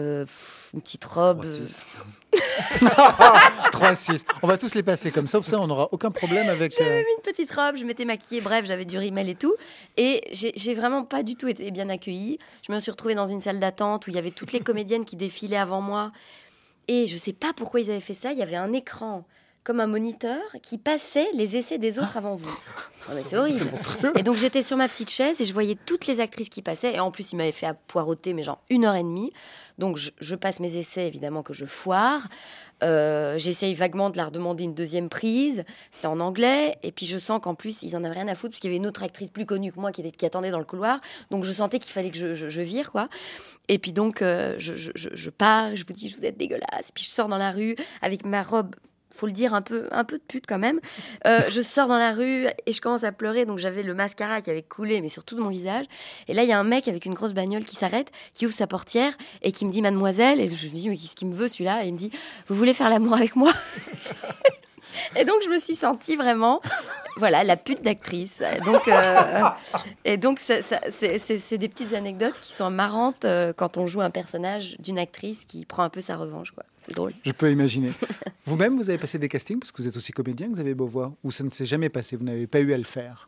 3 Suisses. On va tous les passer comme ça on n'aura aucun problème avec... J'avais mis une petite robe, je m'étais maquillée, bref, j'avais du rímel et tout. Et j'ai vraiment pas du tout été bien accueillie. Je me suis retrouvée dans une salle d'attente où il y avait toutes les comédiennes qui défilaient avant moi. Et je sais pas pourquoi ils avaient fait ça. Il y avait un écran comme un moniteur qui passait les essais des autres avant vous. Oh, mais c'est horrible. Et donc j'étais sur ma petite chaise et je voyais toutes les actrices qui passaient. Et en plus, ils m'avaient fait poireauter, mais genre 1h30. Donc je passe mes essais, évidemment, que je foire. J'essaye vaguement de leur demander une deuxième prise. C'était en anglais. Et puis je sens qu'en plus, ils en avaient rien à foutre parce qu'il y avait une autre actrice plus connue que moi qui attendait dans le couloir. Donc je sentais qu'il fallait que je vire, quoi. Et puis donc, je pars, je vous dis, je vous êtes dégueulasse. Puis je sors dans la rue avec ma robe, faut le dire, un peu de pute quand même. Je sors dans la rue et je commence à pleurer. Donc j'avais le mascara qui avait coulé, mais sur tout de mon visage. Et là, il y a un mec avec une grosse bagnole qui s'arrête, qui ouvre sa portière et qui me dit « Mademoiselle ». Et je me dis « Mais qu'est-ce qu'il me veut celui-là ?» Et il me dit « Vous voulez faire l'amour avec moi ?» Et donc, je me suis sentie vraiment, voilà, la pute d'actrice. Donc, c'est des petites anecdotes qui sont marrantes quand on joue un personnage d'une actrice qui prend un peu sa revanche, quoi. C'est drôle. Je peux imaginer. Vous-même, vous avez passé des castings parce que vous êtes aussi comédien, Xavier Beauvois, ou ça ne s'est jamais passé, vous n'avez pas eu à le faire?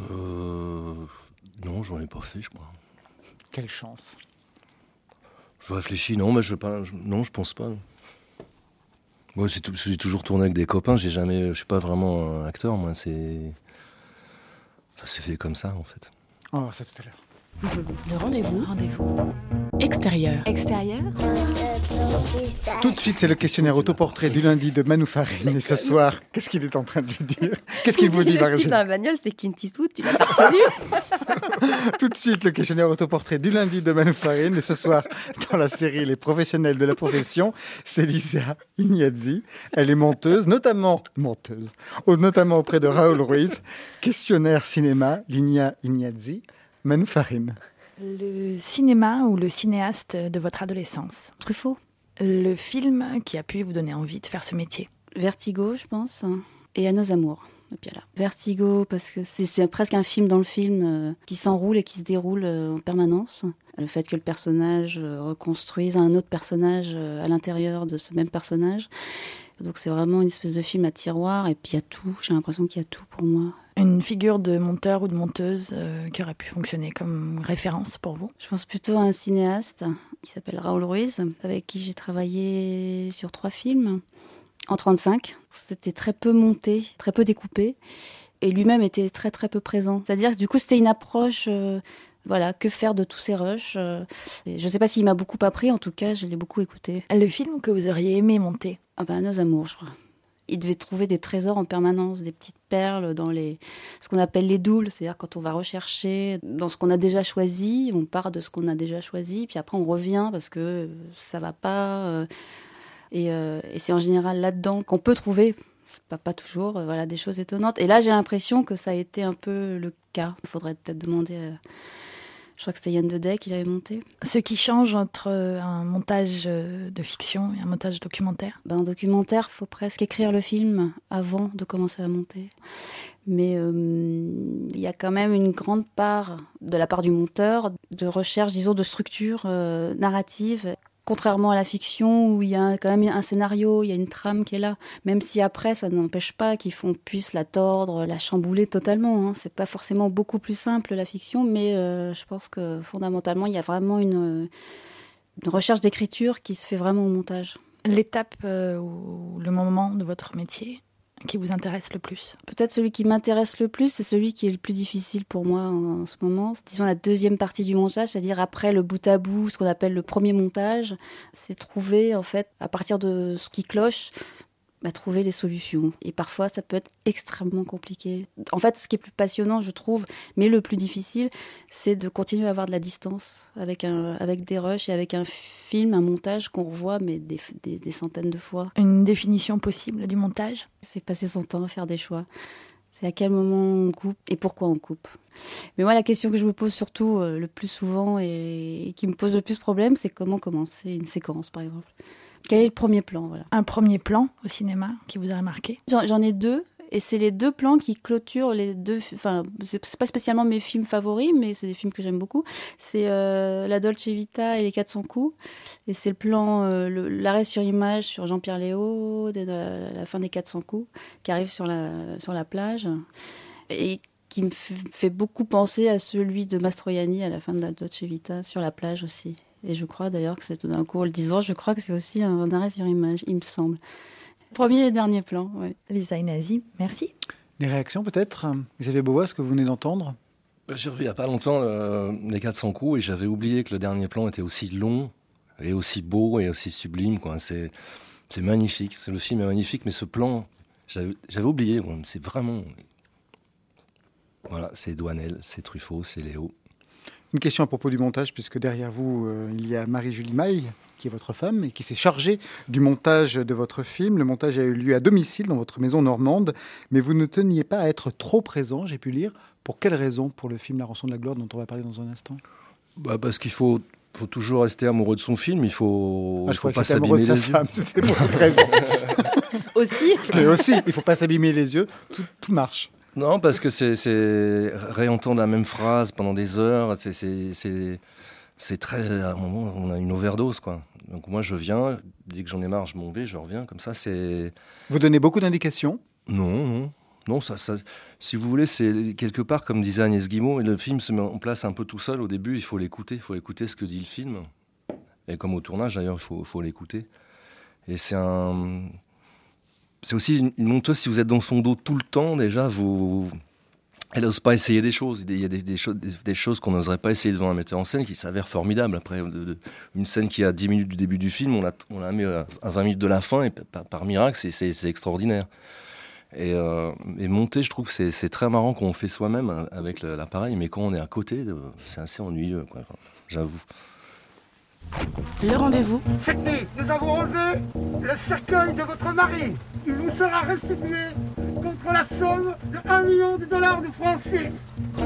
Non, j'en ai pas fait, je crois. Quelle chance. Je réfléchis, non, mais je pense pas. Moi, j'ai toujours tourné avec des copains. Je suis pas vraiment un acteur. Moi, ça s'est fait comme ça, en fait. On va voir ça tout à l'heure. Le rendez-vous. Extérieur. Extérieur. Tout de suite, c'est le questionnaire autoportrait du lundi de Manu Farine. Et ce soir, qu'est-ce qu'il est en train de lui dire? Qu'est-ce qu'il vous dit, Le type dans la bagnole, c'est Clint Eastwood, tu l'as pas reconnu? Tout de suite, le questionnaire autoportrait du lundi de Manu Farine. Et ce soir, dans la série Les professionnels de la profession, c'est Lisa Ignazzi. Elle est monteuse auprès de Raoul Ruiz. Questionnaire cinéma, Lisa Ignazzi, Manu Farine. Le cinéma ou le cinéaste de votre adolescence? Truffaut. Le film qui a pu vous donner envie de faire ce métier? Vertigo, je pense, et À nos amours, de Piala. Vertigo, parce que c'est presque un film dans le film qui s'enroule et qui se déroule en permanence. Le fait que le personnage reconstruise un autre personnage à l'intérieur de ce même personnage. Donc c'est vraiment une espèce de film à tiroir, et puis il y a tout, j'ai l'impression qu'il y a tout pour moi. Une figure de monteur ou de monteuse qui aurait pu fonctionner comme référence pour vous? Je pense plutôt à un cinéaste qui s'appelle Raoul Ruiz, avec qui j'ai travaillé sur 3 films. En 35, c'était très peu monté, très peu découpé, et lui-même était très très peu présent. C'est-à-dire que du coup c'était une approche... que faire de tous ces rushs. Je ne sais pas s'il m'a beaucoup appris, en tout cas, je l'ai beaucoup écouté. Le film que vous auriez aimé monter? À nos amours, je crois. Il devait trouver des trésors en permanence, des petites perles dans ce qu'on appelle les doubles, c'est-à-dire quand on va rechercher dans ce qu'on a déjà choisi, on part de ce qu'on a déjà choisi, puis après on revient parce que ça va pas. Et c'est en général là-dedans qu'on peut trouver, pas toujours, des choses étonnantes. Et là, j'ai l'impression que ça a été un peu le cas. Il faudrait peut-être demander... Je crois que c'était Yann Dedey qui l'avait monté. Ce qui change entre un montage de fiction et un montage documentaire? Un documentaire, il faut presque écrire le film avant de commencer à monter. Mais il y a quand même une grande part, de la part du monteur, de recherche, disons, de structure narrative. Contrairement à la fiction où il y a quand même un scénario, il y a une trame qui est là. Même si après, ça n'empêche pas qu'on puisse la tordre, la chambouler totalement. C'est pas forcément beaucoup plus simple la fiction, mais je pense que fondamentalement, il y a vraiment une recherche d'écriture qui se fait vraiment au montage. L'étape ou le moment de votre métier qui vous intéresse le plus? Peut-être celui qui m'intéresse le plus, c'est celui qui est le plus difficile pour moi en ce moment. C'est, disons, la deuxième partie du montage, c'est-à-dire après le bout à bout, ce qu'on appelle le premier montage. C'est trouver, en fait, à partir de ce qui cloche, trouver les solutions. Et parfois, ça peut être extrêmement compliqué. En fait, ce qui est plus passionnant, je trouve, mais le plus difficile, c'est de continuer à avoir de la distance avec des rushs et avec un film, un montage qu'on revoit, mais des centaines de fois. Une définition possible du montage? C'est passer son temps à faire des choix. C'est à quel moment on coupe et pourquoi on coupe. Mais moi, la question que je me pose surtout le plus souvent et qui me pose le plus problème, c'est comment commencer une séquence, par exemple. Quel est le premier plan, voilà. Un premier plan au cinéma qui vous aurait marqué? J'en ai 2, et c'est les 2 plans qui clôturent les 2... Enfin, c'est pas spécialement mes films favoris, mais c'est des films que j'aime beaucoup. C'est La Dolce Vita et Les 400 coups. Et c'est le plan, l'arrêt sur image sur Jean-Pierre Léaud, de la fin des 400 coups, qui arrive sur la plage. Et qui me fait beaucoup penser à celui de Mastroianni à la fin de La Dolce Vita, sur la plage aussi. Et je crois d'ailleurs que c'est tout d'un coup, en le disant, je crois que c'est aussi un arrêt sur image, il me semble. Premier et dernier plan, oui. Lisa Ignazzi, merci. Des réactions peut-être? Xavier Beauvois, ce que vous venez d'entendre? J'ai revu il n'y a pas longtemps les 400 coups et j'avais oublié que le dernier plan était aussi long et aussi beau et aussi sublime, quoi. C'est magnifique, le film est magnifique, mais ce plan, j'avais oublié, quoi. C'est vraiment... Voilà, c'est Douanel, c'est Truffaut, c'est Léo. Une question à propos du montage, puisque derrière vous, il y a Marie-Julie Maille, qui est votre femme, et qui s'est chargée du montage de votre film. Le montage a eu lieu à domicile, dans votre maison normande, mais vous ne teniez pas à être trop présent, j'ai pu lire. Pour quelle raison, pour le film La Rançon de la gloire, dont on va parler dans un instant? Parce qu'il faut toujours rester amoureux de son film, il faut, je faut crois pas s'abîmer les yeux. Femme, c'était pour cette raison. Aussi. Mais aussi, il ne faut pas s'abîmer les yeux, tout marche. Non, parce que c'est réentendre la même phrase pendant des heures, c'est très... À un moment, on a une overdose, quoi. Donc moi, je viens, dès que j'en ai marre, je m'en vais, je reviens, comme ça, c'est... Vous donnez beaucoup d'indications? Non, ça, si vous voulez, c'est quelque part, comme disait Agnès Guillemot, et le film se met en place un peu tout seul. Au début, il faut l'écouter ce que dit le film. Et comme au tournage, d'ailleurs, il faut l'écouter. Et c'est aussi une monteuse, si vous êtes dans son dos tout le temps, déjà, vous Elle n'ose pas essayer des choses. Il y a des choses qu'on n'oserait pas essayer devant un metteur en scène qui s'avèrent formidables. Après, une scène qui a 10 minutes du début du film, on la met à 20 minutes de la fin, et par miracle, c'est extraordinaire. Et monter, je trouve que c'est très marrant qu'on fait soi-même avec l'appareil, mais quand on est à côté, c'est assez ennuyeux, quoi. Enfin, j'avoue. Le rendez-vous. Cette nuit, nous avons enlevé le cercueil de votre mari. Il vous sera restitué contre la somme de $1 million de francs suisses.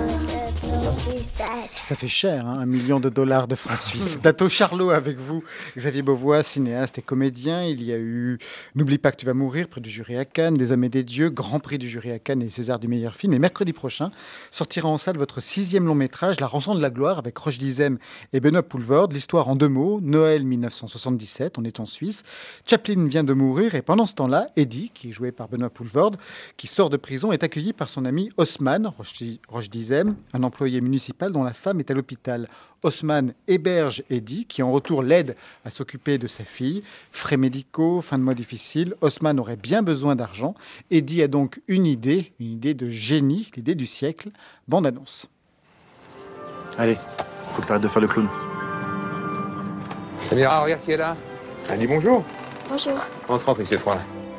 Ça fait cher, hein, $1 million de francs suisses. Plateau Charlot avec vous, Xavier Beauvois, cinéaste et comédien. Il y a eu N'oublie pas que tu vas mourir, prix du jury à Cannes, Des hommes et des dieux, grand prix du jury à Cannes et César du meilleur film. Et mercredi prochain, sortira en salle votre 6e long métrage, La rançon de la gloire, avec Roche Dizem et Benoît Poelvoorde. L'histoire en 2 mots, Noël 1977, on est en Suisse. Chaplin vient de mourir et pendant ce temps-là, Eddie, qui est joué par Benoît Poelvoorde, qui sort de prison, est accueilli par son ami Haussmann, Roche Dizem, un employé municipal dont la femme est à l'hôpital. Haussmann héberge Eddie, qui en retour l'aide à s'occuper de sa fille. Frais médicaux, fin de mois difficile, Haussmann aurait bien besoin d'argent. Eddie a donc une idée de génie, l'idée du siècle. Bande annonce. Allez, faut que t'arrêtes de faire le clown. Samira, regarde qui est là. Elle dit bonjour. Bonjour. Entre, il fait froid.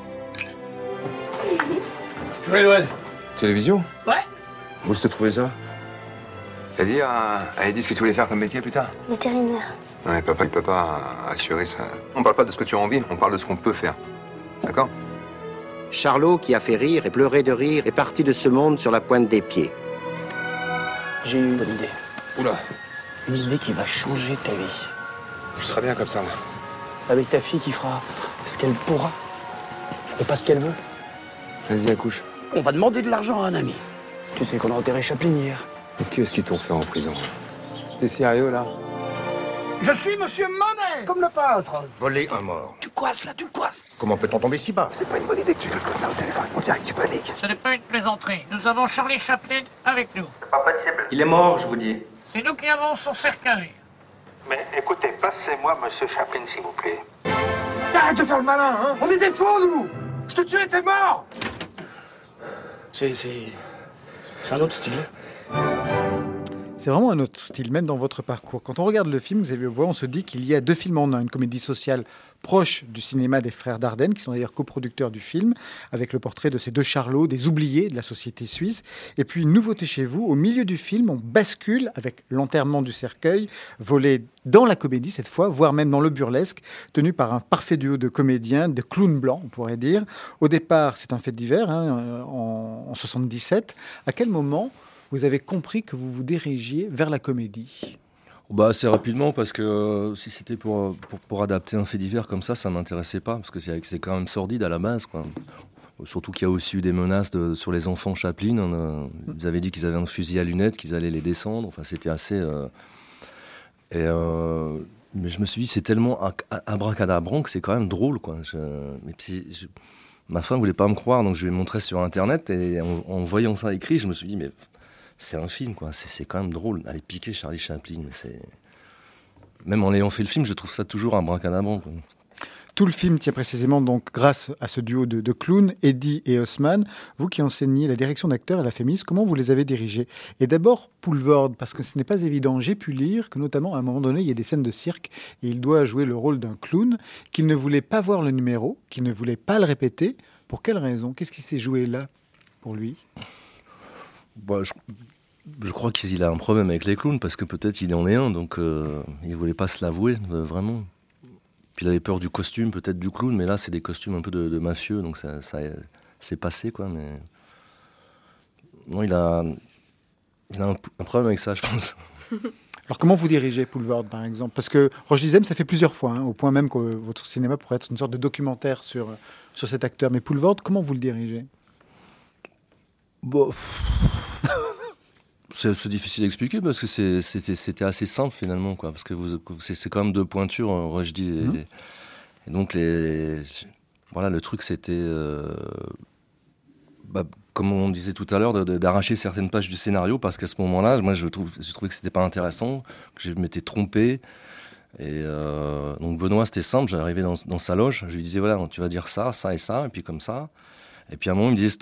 Joyeux Noël. Télévision? Ouais. Où est-ce que tu as trouvé ça? C'est-à-dire, elle dit ce que tu voulais faire comme métier plus tard? Vétérinaire. Ouais, papa, il peut pas assurer ça. On parle pas de ce que tu as envie, on parle de ce qu'on peut faire. D'accord? Charlot, qui a fait rire et pleurer de rire, est parti de ce monde sur la pointe des pieds. J'ai eu une bonne idée. Oula. Une idée qui va changer ta vie. Je suis très bien comme ça, moi. Avec ta fille qui fera ce qu'elle pourra et pas ce qu'elle veut. Vas-y, accouche. On va demander de l'argent à un ami. Tu sais qu'on a enterré Chaplin hier. Qu'est-ce qu'ils t'ont fait en prison? T'es sérieux, là? Je suis Monsieur Monet, comme le peintre. Voler un mort. Tu coisses là, tu coisses. Comment peut-on tomber si bas? C'est pas une bonne idée que tu gueules comme ça au téléphone. On dirait que tu paniques. Ce n'est pas une plaisanterie. Nous avons Charlie Chaplin avec nous. C'est pas possible. Il est mort, je vous dis. C'est nous qui avons son cercueil. Mais écoutez, passez-moi Monsieur Chaplin, s'il vous plaît. Arrête de faire le malin, hein. On est des fous, nous. Je te tuais, t'es mort. C'est un autre style. C'est vraiment un autre style, même dans votre parcours. Quand on regarde le film, Xavier Beauvois, on se dit qu'il y a 2 films en un. Une comédie sociale proche du cinéma des frères Dardenne, qui sont d'ailleurs coproducteurs du film, avec le portrait de ces 2 Charlots, des oubliés de la société suisse. Et puis, une nouveauté chez vous, au milieu du film, on bascule avec l'enterrement du cercueil, volé dans la comédie cette fois, voire même dans le burlesque, tenu par un parfait duo de comédiens, de clowns blancs, on pourrait dire. Au départ, c'est un fait divers, en 77. À quel moment vous avez compris que vous vous dirigiez vers la comédie? Assez rapidement, parce que si c'était pour adapter un fait divers comme ça m'intéressait pas, parce que c'est quand même sordide à la base, quoi. Surtout qu'il y a aussi eu des menaces sur les enfants Chaplin. Ils avaient dit qu'ils avaient un fusil à lunettes, qu'ils allaient les descendre. Enfin, c'était assez... mais je me suis dit, c'est tellement abracadabrant que c'est quand même drôle, quoi. Ma femme voulait pas me croire, donc je lui ai montré sur Internet, et en voyant ça écrit, je me suis dit, mais c'est un film, quoi. C'est quand même drôle d'aller piquer Charlie Chaplin. Même en ayant fait le film, je trouve ça toujours abracadabrant, quoi. Tout le film tient précisément donc grâce à ce duo de clowns, Eddie et Haussmann. Vous qui enseignez la direction d'acteurs à la FEMIS, comment vous les avez dirigés? Et d'abord, Poelvoorde, parce que ce n'est pas évident. J'ai pu lire que notamment à un moment donné, il y a des scènes de cirque et il doit jouer le rôle d'un clown, qu'il ne voulait pas voir le numéro, qu'il ne voulait pas le répéter. Pour quelle raison? Qu'est-ce qui s'est joué là pour lui? Je crois qu'il a un problème avec les clowns, parce que peut-être il en est un, donc il ne voulait pas se l'avouer, vraiment. Puis il avait peur du costume, peut-être du clown, mais là, c'est des costumes un peu de mafieux, donc ça s'est passé, quoi. Mais non, il a un problème avec ça, je pense. Alors, comment vous dirigez Poelvoorde, par exemple? Parce que Roche Dizem, ça fait plusieurs fois, au point même que votre cinéma pourrait être une sorte de documentaire sur cet acteur. Mais Poelvoorde, comment vous le dirigez? C'est difficile à expliquer, parce que c'était assez simple finalement, quoi, parce que c'est quand même 2 pointures, Rushdie et donc le truc c'était comme on disait tout à l'heure, d'arracher certaines pages du scénario, parce qu'à ce moment-là, moi je trouvais que c'était pas intéressant, que je m'étais trompé. Et donc Benoît, c'était simple, j'arrivais dans sa loge, je lui disais voilà, tu vas dire ça, ça et ça, et puis comme ça. Et puis à un moment il me disait stop,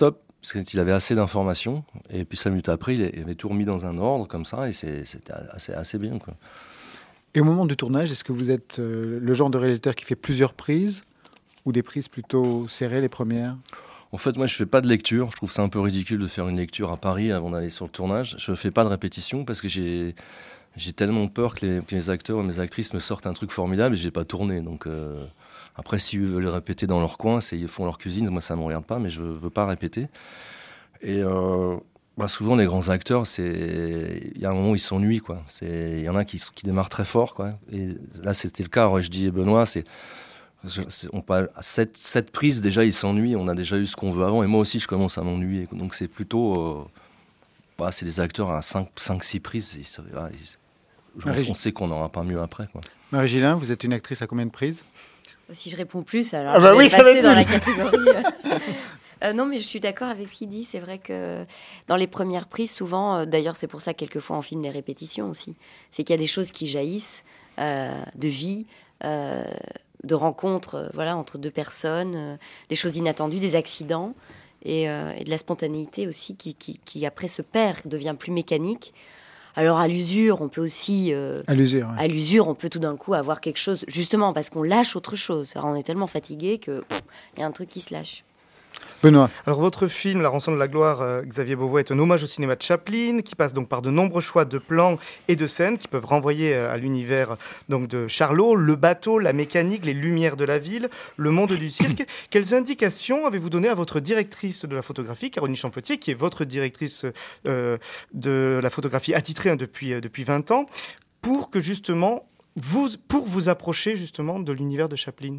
parce qu'il avait assez d'informations, et puis 5 minutes après, il avait tout remis dans un ordre, comme ça, et c'était assez bien, quoi. Et au moment du tournage, est-ce que vous êtes le genre de réalisateur qui fait plusieurs prises, ou des prises plutôt serrées, les premières ? En fait, moi, je fais pas de lecture. Je trouve ça un peu ridicule de faire une lecture à Paris avant d'aller sur le tournage. Je fais pas de répétition parce que j'ai tellement peur que les acteurs et mes actrices me sortent un truc formidable et j'ai pas tourné. Donc après, s'ils veulent répéter dans leur coin, ils font leur cuisine. Moi, ça me regarde pas, mais je veux pas répéter. Et souvent, les grands acteurs, il y a un moment où ils s'ennuient, quoi. Il y en a qui démarrent très fort, quoi. Et là, c'était le cas. Rochdy et Benoît, on parle à 7 prises, déjà ils s'ennuient, on a déjà eu ce qu'on veut avant, et moi aussi je commence à m'ennuyer. Donc c'est plutôt... c'est des acteurs à 5-6 prises, on sait qu'on n'aura pas mieux après, quoi. Marie-Gélin, vous êtes une actrice à combien de prises ? Si je réponds plus, alors je vais passer dans la catégorie... non, mais je suis d'accord avec ce qu'il dit. C'est vrai que dans les premières prises, souvent, d'ailleurs c'est pour ça que quelquefois on filme des répétitions aussi, c'est qu'il y a des choses qui jaillissent de vie, de rencontres entre 2 personnes, des choses inattendues, des accidents, et de la spontanéité aussi qui après se perd, devient plus mécanique. Alors à l'usure, on peut aussi... à l'usure, on peut tout d'un coup avoir quelque chose, justement parce qu'on lâche autre chose. Alors, on est tellement fatigué qu'il y a un truc qui se lâche. Benoît. Alors votre film, La rançon de la gloire, Xavier Beauvois, est un hommage au cinéma de Chaplin, qui passe donc par de nombreux choix de plans et de scènes qui peuvent renvoyer à l'univers donc de Charlot, le bateau, la mécanique, les lumières de la ville, le monde du cirque. Quelles indications avez-vous donné à votre directrice de la photographie, Caroline Champetier, qui est votre directrice de la photographie attitrée depuis 20 ans, pour que justement vous approcher justement de l'univers de Chaplin?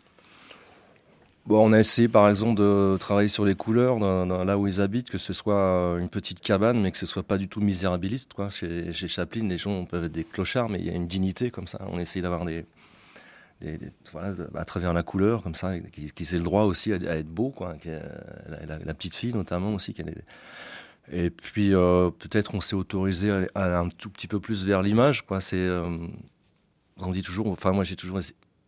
On a essayé par exemple de travailler sur les couleurs là où ils habitent, que ce soit une petite cabane, mais que ce soit pas du tout misérabiliste, quoi. Chez Chaplin, les gens peuvent être des clochards, mais il y a une dignité comme ça. On essaye d'avoir à travers la couleur comme ça, qu'ils aient le droit aussi à être beau, quoi. La petite fille notamment aussi. Et puis peut-être on s'est autorisé à aller un tout petit peu plus vers l'image, quoi. On dit toujours, moi j'ai toujours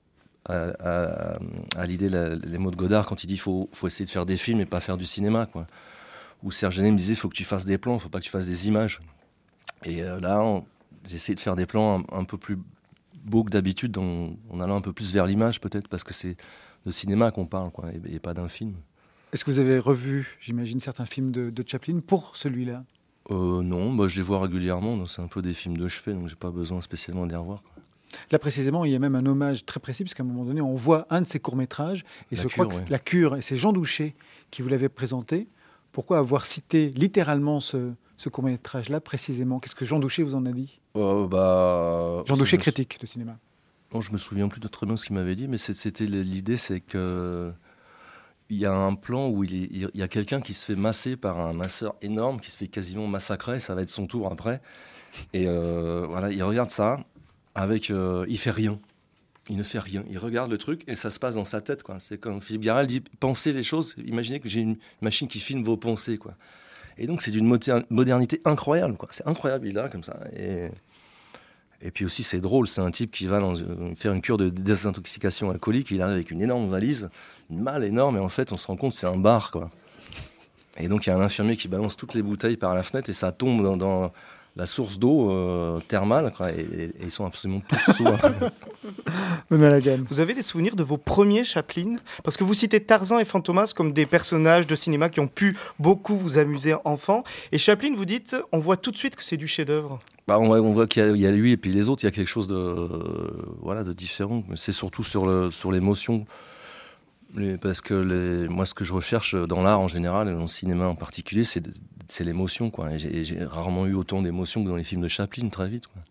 à l'idée les mots de Godard quand il dit faut essayer de faire des films et pas faire du cinéma, quoi. Ou Serge Genet me disait faut que tu fasses des plans, faut pas que tu fasses des images. Et là j'ai essayé de faire des plans un peu plus beaux que d'habitude, en allant un peu plus vers l'image peut-être, parce que c'est de cinéma qu'on parle, quoi, et pas d'un film. Est-ce que vous avez revu, j'imagine, certains films de Chaplin pour celui-là ? Non, je les vois régulièrement, donc c'est un peu des films de chevet, donc j'ai pas besoin spécialement d'y revoir, quoi. Là, précisément, il y a même un hommage très précis, parce qu'à un moment donné, on voit un de ses courts-métrages, et je crois que c'est La Cure, et c'est Jean Douché qui vous l'avait présenté. Pourquoi avoir cité littéralement ce court-métrage-là, précisément ? Qu'est-ce que Jean Douché vous en a dit ? Jean Douché, critique de cinéma. Non, je me souviens plus de très bien ce qu'il m'avait dit, mais c'était l'idée, c'est que il y a un plan où il y a quelqu'un qui se fait masser par un masseur énorme, qui se fait quasiment massacrer, ça va être son tour après. Et il regarde ça. Il fait rien. Il ne fait rien. Il regarde le truc et ça se passe dans sa tête, quoi. C'est comme Philippe Garrel dit, pensez les choses. Imaginez que j'ai une machine qui filme vos pensées, quoi. Et donc c'est d'une modernité incroyable, quoi. C'est incroyable, il est là comme ça. Et puis aussi c'est drôle. C'est un type qui va faire une cure de désintoxication alcoolique. Il arrive avec une énorme valise, une malle énorme, et en fait on se rend compte que c'est un bar, quoi. Et donc il y a un infirmier qui balance toutes les bouteilles par la fenêtre et ça tombe dans la source d'eau thermale, quoi, et ils sont absolument tous sous. Vous avez des souvenirs de vos premiers Chaplin ? Parce que vous citez Tarzan et Fantomas comme des personnages de cinéma qui ont pu beaucoup vous amuser enfant. Et Chaplin, vous dites, on voit tout de suite que c'est du chef-d'œuvre. On voit qu'il y a lui et puis les autres, il y a quelque chose de différent. C'est surtout sur l'émotion. Parce que moi, ce que je recherche dans l'art en général et dans le cinéma en particulier, c'est l'émotion, quoi. Et j'ai rarement eu autant d'émotions que dans les films de Chaplin, très vite, quoi.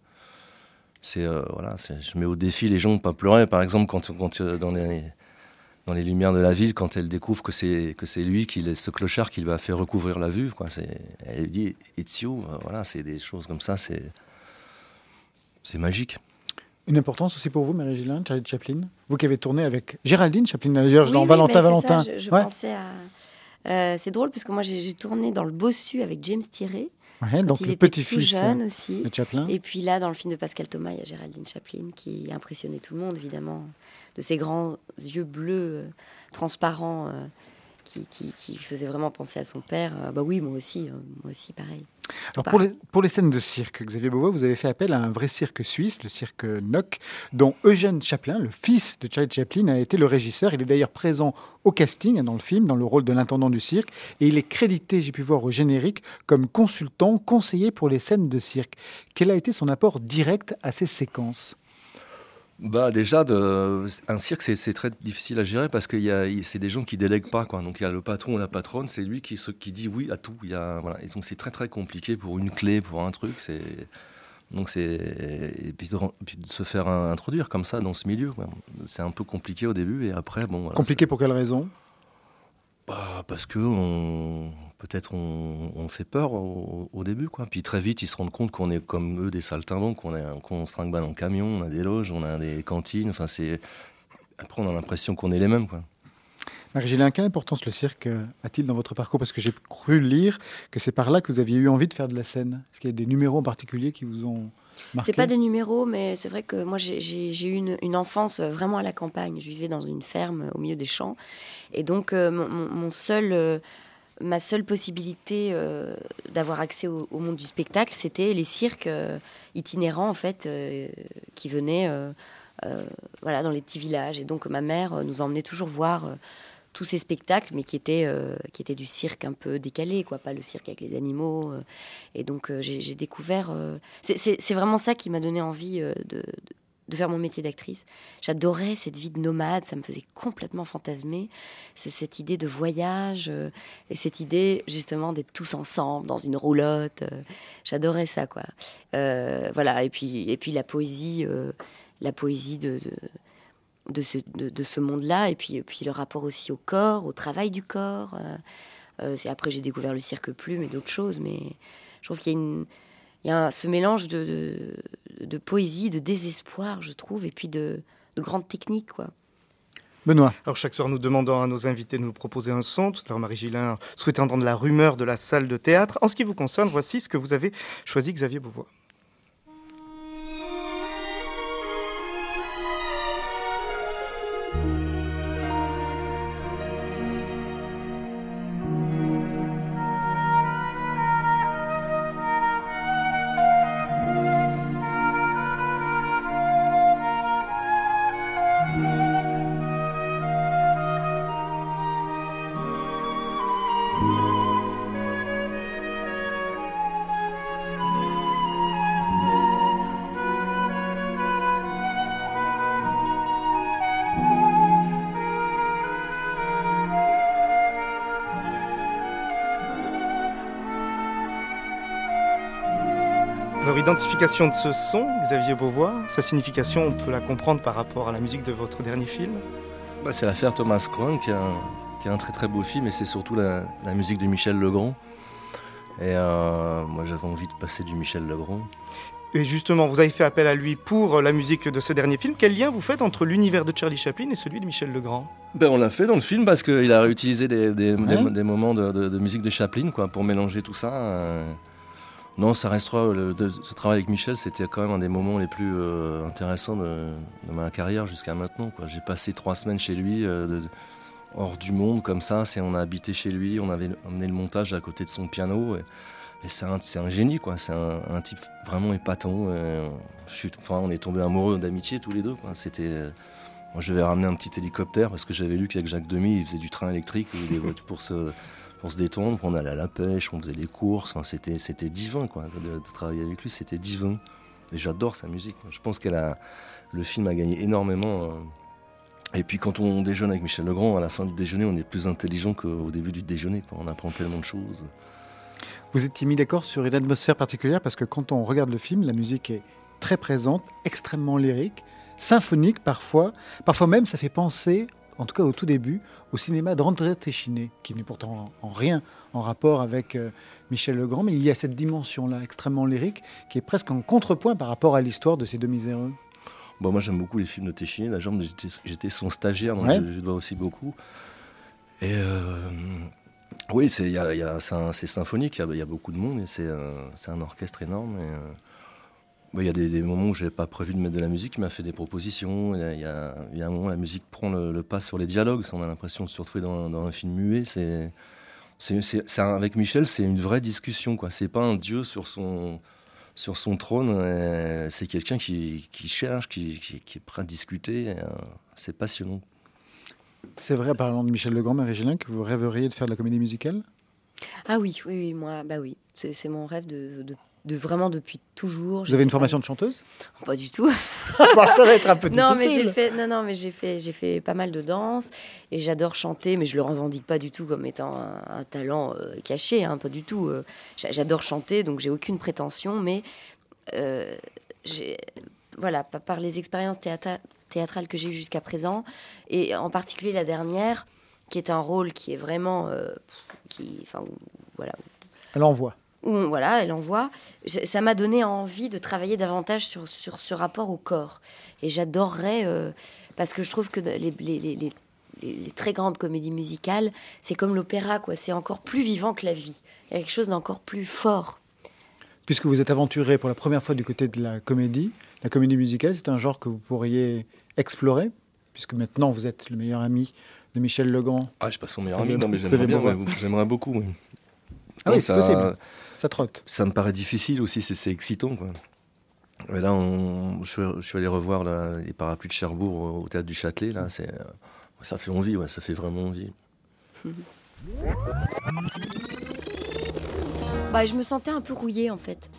Je mets au défi les gens de ne pas pleurer. Par exemple, quand dans les lumières de la ville, quand elle découvre que c'est lui, ce clochard qui lui a fait recouvrir la vue, quoi. Elle lui dit « It's you ». C'est des choses comme ça, c'est magique. Une importance aussi pour vous, Marie-Gélin, Charlie Chaplin, vous qui avez tourné avec Géraldine Chaplin, d'ailleurs, dans Valentin. Je pensais à... c'est drôle, parce que moi, j'ai tourné dans Le Bossu avec James Tiré. Ouais, donc le petit-fils de Chaplin. Et puis là, dans le film de Pascal Thomas, il y a Géraldine Chaplin qui impressionnait tout le monde, évidemment, de ses grands yeux bleus transparents qui faisait vraiment penser à son père. Bah oui, moi aussi pareil. Alors pour les scènes de cirque, Xavier Beauvois, vous avez fait appel à un vrai cirque suisse, le cirque Nock, dont Eugène Chaplin, le fils de Charlie Chaplin, a été le régisseur. Il est d'ailleurs présent au casting dans le film, dans le rôle de l'intendant du cirque, et il est crédité, j'ai pu voir au générique, comme consultant, conseiller pour les scènes de cirque. Quel a été son apport direct à ces séquences ? Bah déjà, un cirque, c'est très difficile à gérer parce que c'est des gens qui délèguent pas, quoi. Donc il y a le patron ou la patronne, c'est lui qui dit oui à tout. Voilà. Et donc c'est très très compliqué pour une clé, pour un truc. Et puis de se faire introduire comme ça dans ce milieu, quoi. C'est un peu compliqué au début et après, bon. Voilà, compliqué pour quelle raison ? Parce que peut-être on fait peur au début, quoi. Puis très vite, ils se rendent compte qu'on est comme eux, des saltimbanques, qu'on se trinque en camion, on a des loges, on a des cantines. Enfin, après, on a l'impression qu'on est les mêmes, quoi. Marie-Gélin, quelle importance le cirque a-t-il dans votre parcours ? Parce que j'ai cru lire que c'est par là que vous aviez eu envie de faire de la scène. Est-ce qu'il y a des numéros en particulier qui vous ont marqué ? C'est pas des numéros, mais c'est vrai que moi j'ai eu une enfance vraiment à la campagne. Je vivais dans une ferme au milieu des champs, et donc ma seule possibilité d'avoir accès au monde du spectacle, c'était les cirques itinérants en fait, qui venaient dans les petits villages. Et donc ma mère nous emmenait toujours voir tous ces spectacles, mais qui étaient du cirque un peu décalé, quoi, pas le cirque avec les animaux. Et donc j'ai découvert... c'est vraiment ça qui m'a donné envie de faire mon métier d'actrice. J'adorais cette vie de nomade, ça me faisait complètement fantasmer, cette idée de voyage, et cette idée justement d'être tous ensemble dans une roulotte. J'adorais ça, quoi. Voilà, et puis la poésie de ce monde-là, et puis le rapport aussi au corps, au travail du corps. Après, j'ai découvert le cirque plume et d'autres choses, mais je trouve qu'il y a ce mélange de poésie, de désespoir, je trouve, et puis de grandes techniques, quoi. Benoît. Alors chaque soir, nous demandons à nos invités de nous proposer un son. Tout à l'heure, Marie-Gélin souhaitait entendre la rumeur de la salle de théâtre. En ce qui vous concerne, voici ce que vous avez choisi, Xavier Beauvois. Alors, identification de ce son, Xavier Beauvois, sa signification, on peut la comprendre par rapport à la musique de votre dernier film ? C'est l'affaire Thomas Crown, qui est un très très beau film, et c'est surtout la musique de Michel Legrand. Et moi, j'avais envie de passer du Michel Legrand. Et justement, vous avez fait appel à lui pour la musique de ce dernier film. Quel lien vous faites entre l'univers de Charlie Chaplin et celui de Michel Legrand ? On l'a fait dans le film parce qu'il a réutilisé des moments de musique de Chaplin, quoi, pour mélanger tout ça. Non, ça restera. Ce travail avec Michel, c'était quand même un des moments les plus intéressants de ma carrière jusqu'à maintenant, quoi. J'ai passé 3 semaines chez lui, hors du monde, comme ça. On a habité chez lui, on avait amené le montage à côté de son piano. Et c'est un génie, quoi. C'est un type vraiment épatant. On est tombés amoureux d'amitié tous les deux, quoi. Moi, je vais ramener un petit hélicoptère parce que j'avais lu qu'avec Jacques Demy, il faisait du train électrique ou des voitures pour se détendre. On allait à la pêche, on faisait les courses. Enfin, c'était divin, quoi. De travailler avec lui, c'était divin. Et j'adore sa musique. Je pense le film a gagné énormément. Et puis quand on déjeune avec Michel Legrand, à la fin du déjeuner, on est plus intelligent qu'au début du déjeuner, quoi. On apprend tellement de choses. Vous étiez mis d'accord sur une atmosphère particulière parce que quand on regarde le film, la musique est très présente, extrêmement lyrique, symphonique parfois même ça fait penser, en tout cas au tout début, au cinéma d'André Téchiné, qui n'est pourtant en rien en rapport avec Michel Legrand, mais il y a cette dimension-là extrêmement lyrique qui est presque en contrepoint par rapport à l'histoire de ces deux miséreux. Moi j'aime beaucoup les films de Téchiné, d'ailleurs j'étais son stagiaire, donc je dois aussi beaucoup. Et oui, c'est symphonique, il y a beaucoup de monde et c'est un orchestre énorme. Il y a des moments où je n'avais pas prévu de mettre de la musique, il m'a fait des propositions. Il y a un moment où la musique prend le pas sur les dialogues. On a l'impression de se retrouver dans un film muet. Avec Michel, c'est une vraie discussion, quoi. C'est pas un dieu sur son trône. C'est quelqu'un qui cherche, qui est prêt à discuter. C'est passionnant. C'est vrai, parlant de Michel Legrand, Marie-Gélin, que vous rêveriez de faire de la comédie musicale ? Ah oui, moi, oui. C'est mon rêve de vraiment depuis toujours. Vous avez une formation de chanteuse ? Pas du tout. Ça va être un peu difficile. Mais j'ai fait pas mal de danse et j'adore chanter, mais je le revendique pas du tout comme étant un talent caché, hein, pas du tout. J'adore chanter, donc j'ai aucune prétention, mais par les expériences théâtrales que j'ai eues jusqu'à présent, et en particulier la dernière, qui est un rôle qui est vraiment, Elle envoie. Elle envoie. Ça m'a donné envie de travailler davantage sur ce rapport au corps. Et j'adorerais, parce que je trouve que les très grandes comédies musicales, c'est comme l'opéra, quoi. C'est encore plus vivant que la vie. Il y a quelque chose d'encore plus fort. Puisque vous êtes aventuré pour la première fois du côté de la comédie musicale, c'est un genre que vous pourriez explorer, puisque maintenant vous êtes le meilleur ami de Michel Legrand. Ah, je ne suis pas son meilleur ami, non, mais j'aimerais beaucoup. Oui. Ah oui, c'est possible. Ça trotte. Ça me paraît difficile aussi, c'est excitant, quoi. Et là, je suis allé revoir les Parapluies de Cherbourg au Théâtre du Châtelet. Là, ça fait envie, ça fait vraiment envie. Je me sentais un peu rouillée, en fait.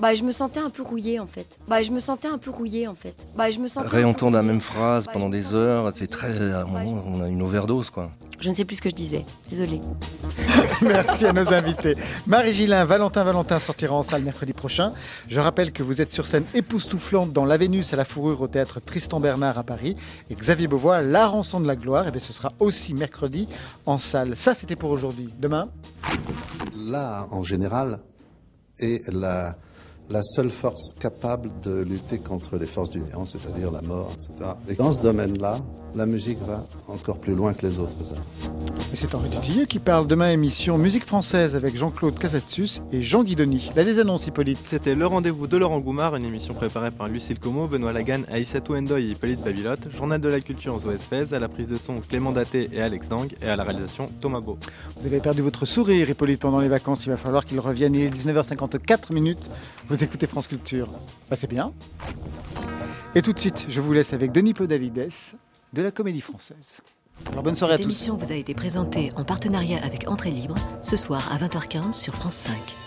Réentendre la même phrase pendant des heures, c'est très... À un moment, on a une overdose, quoi. Je ne sais plus ce que je disais. Désolée. Merci à nos invités. Marie-Gélin, Valentin sortira en salle mercredi prochain. Je rappelle que vous êtes sur scène époustouflante dans La Vénus à la fourrure au théâtre Tristan Bernard à Paris. Et Xavier Beauvois, La Rançon de la gloire, ce sera aussi mercredi en salle. Ça, c'était pour aujourd'hui. Demain ? L'art, en général, est la seule force capable de lutter contre les forces du néant, c'est-à-dire la mort, etc. Et dans ce domaine-là, la musique va encore plus loin que les autres arts. Et c'est Henri Dutilleux qui parle demain, émission Musique française avec Jean-Claude Casatsus et Jean Guidoni. La désannonce, Hippolyte. C'était Le Rendez-vous de Laurent Goumard, une émission préparée par Lucille Como, Benoît Lagan, Aïssatou Ndoye et Hippolyte Babilotte. Journal de la culture, Zoé Espèze, à la prise de son Clément Daté et Alex Dang, et à la réalisation Thomas Beau. Vous avez perdu votre sourire, Hippolyte, pendant les vacances. Il va falloir qu'il revienne. Il est 19h54. Vous écoutez France Culture. C'est bien. Et tout de suite, je vous laisse avec Denis Podalides de la Comédie Française. Alors bonne soirée à tous. Cette émission vous a été présentée en partenariat avec Entrée Libre, ce soir à 20h15 sur France 5.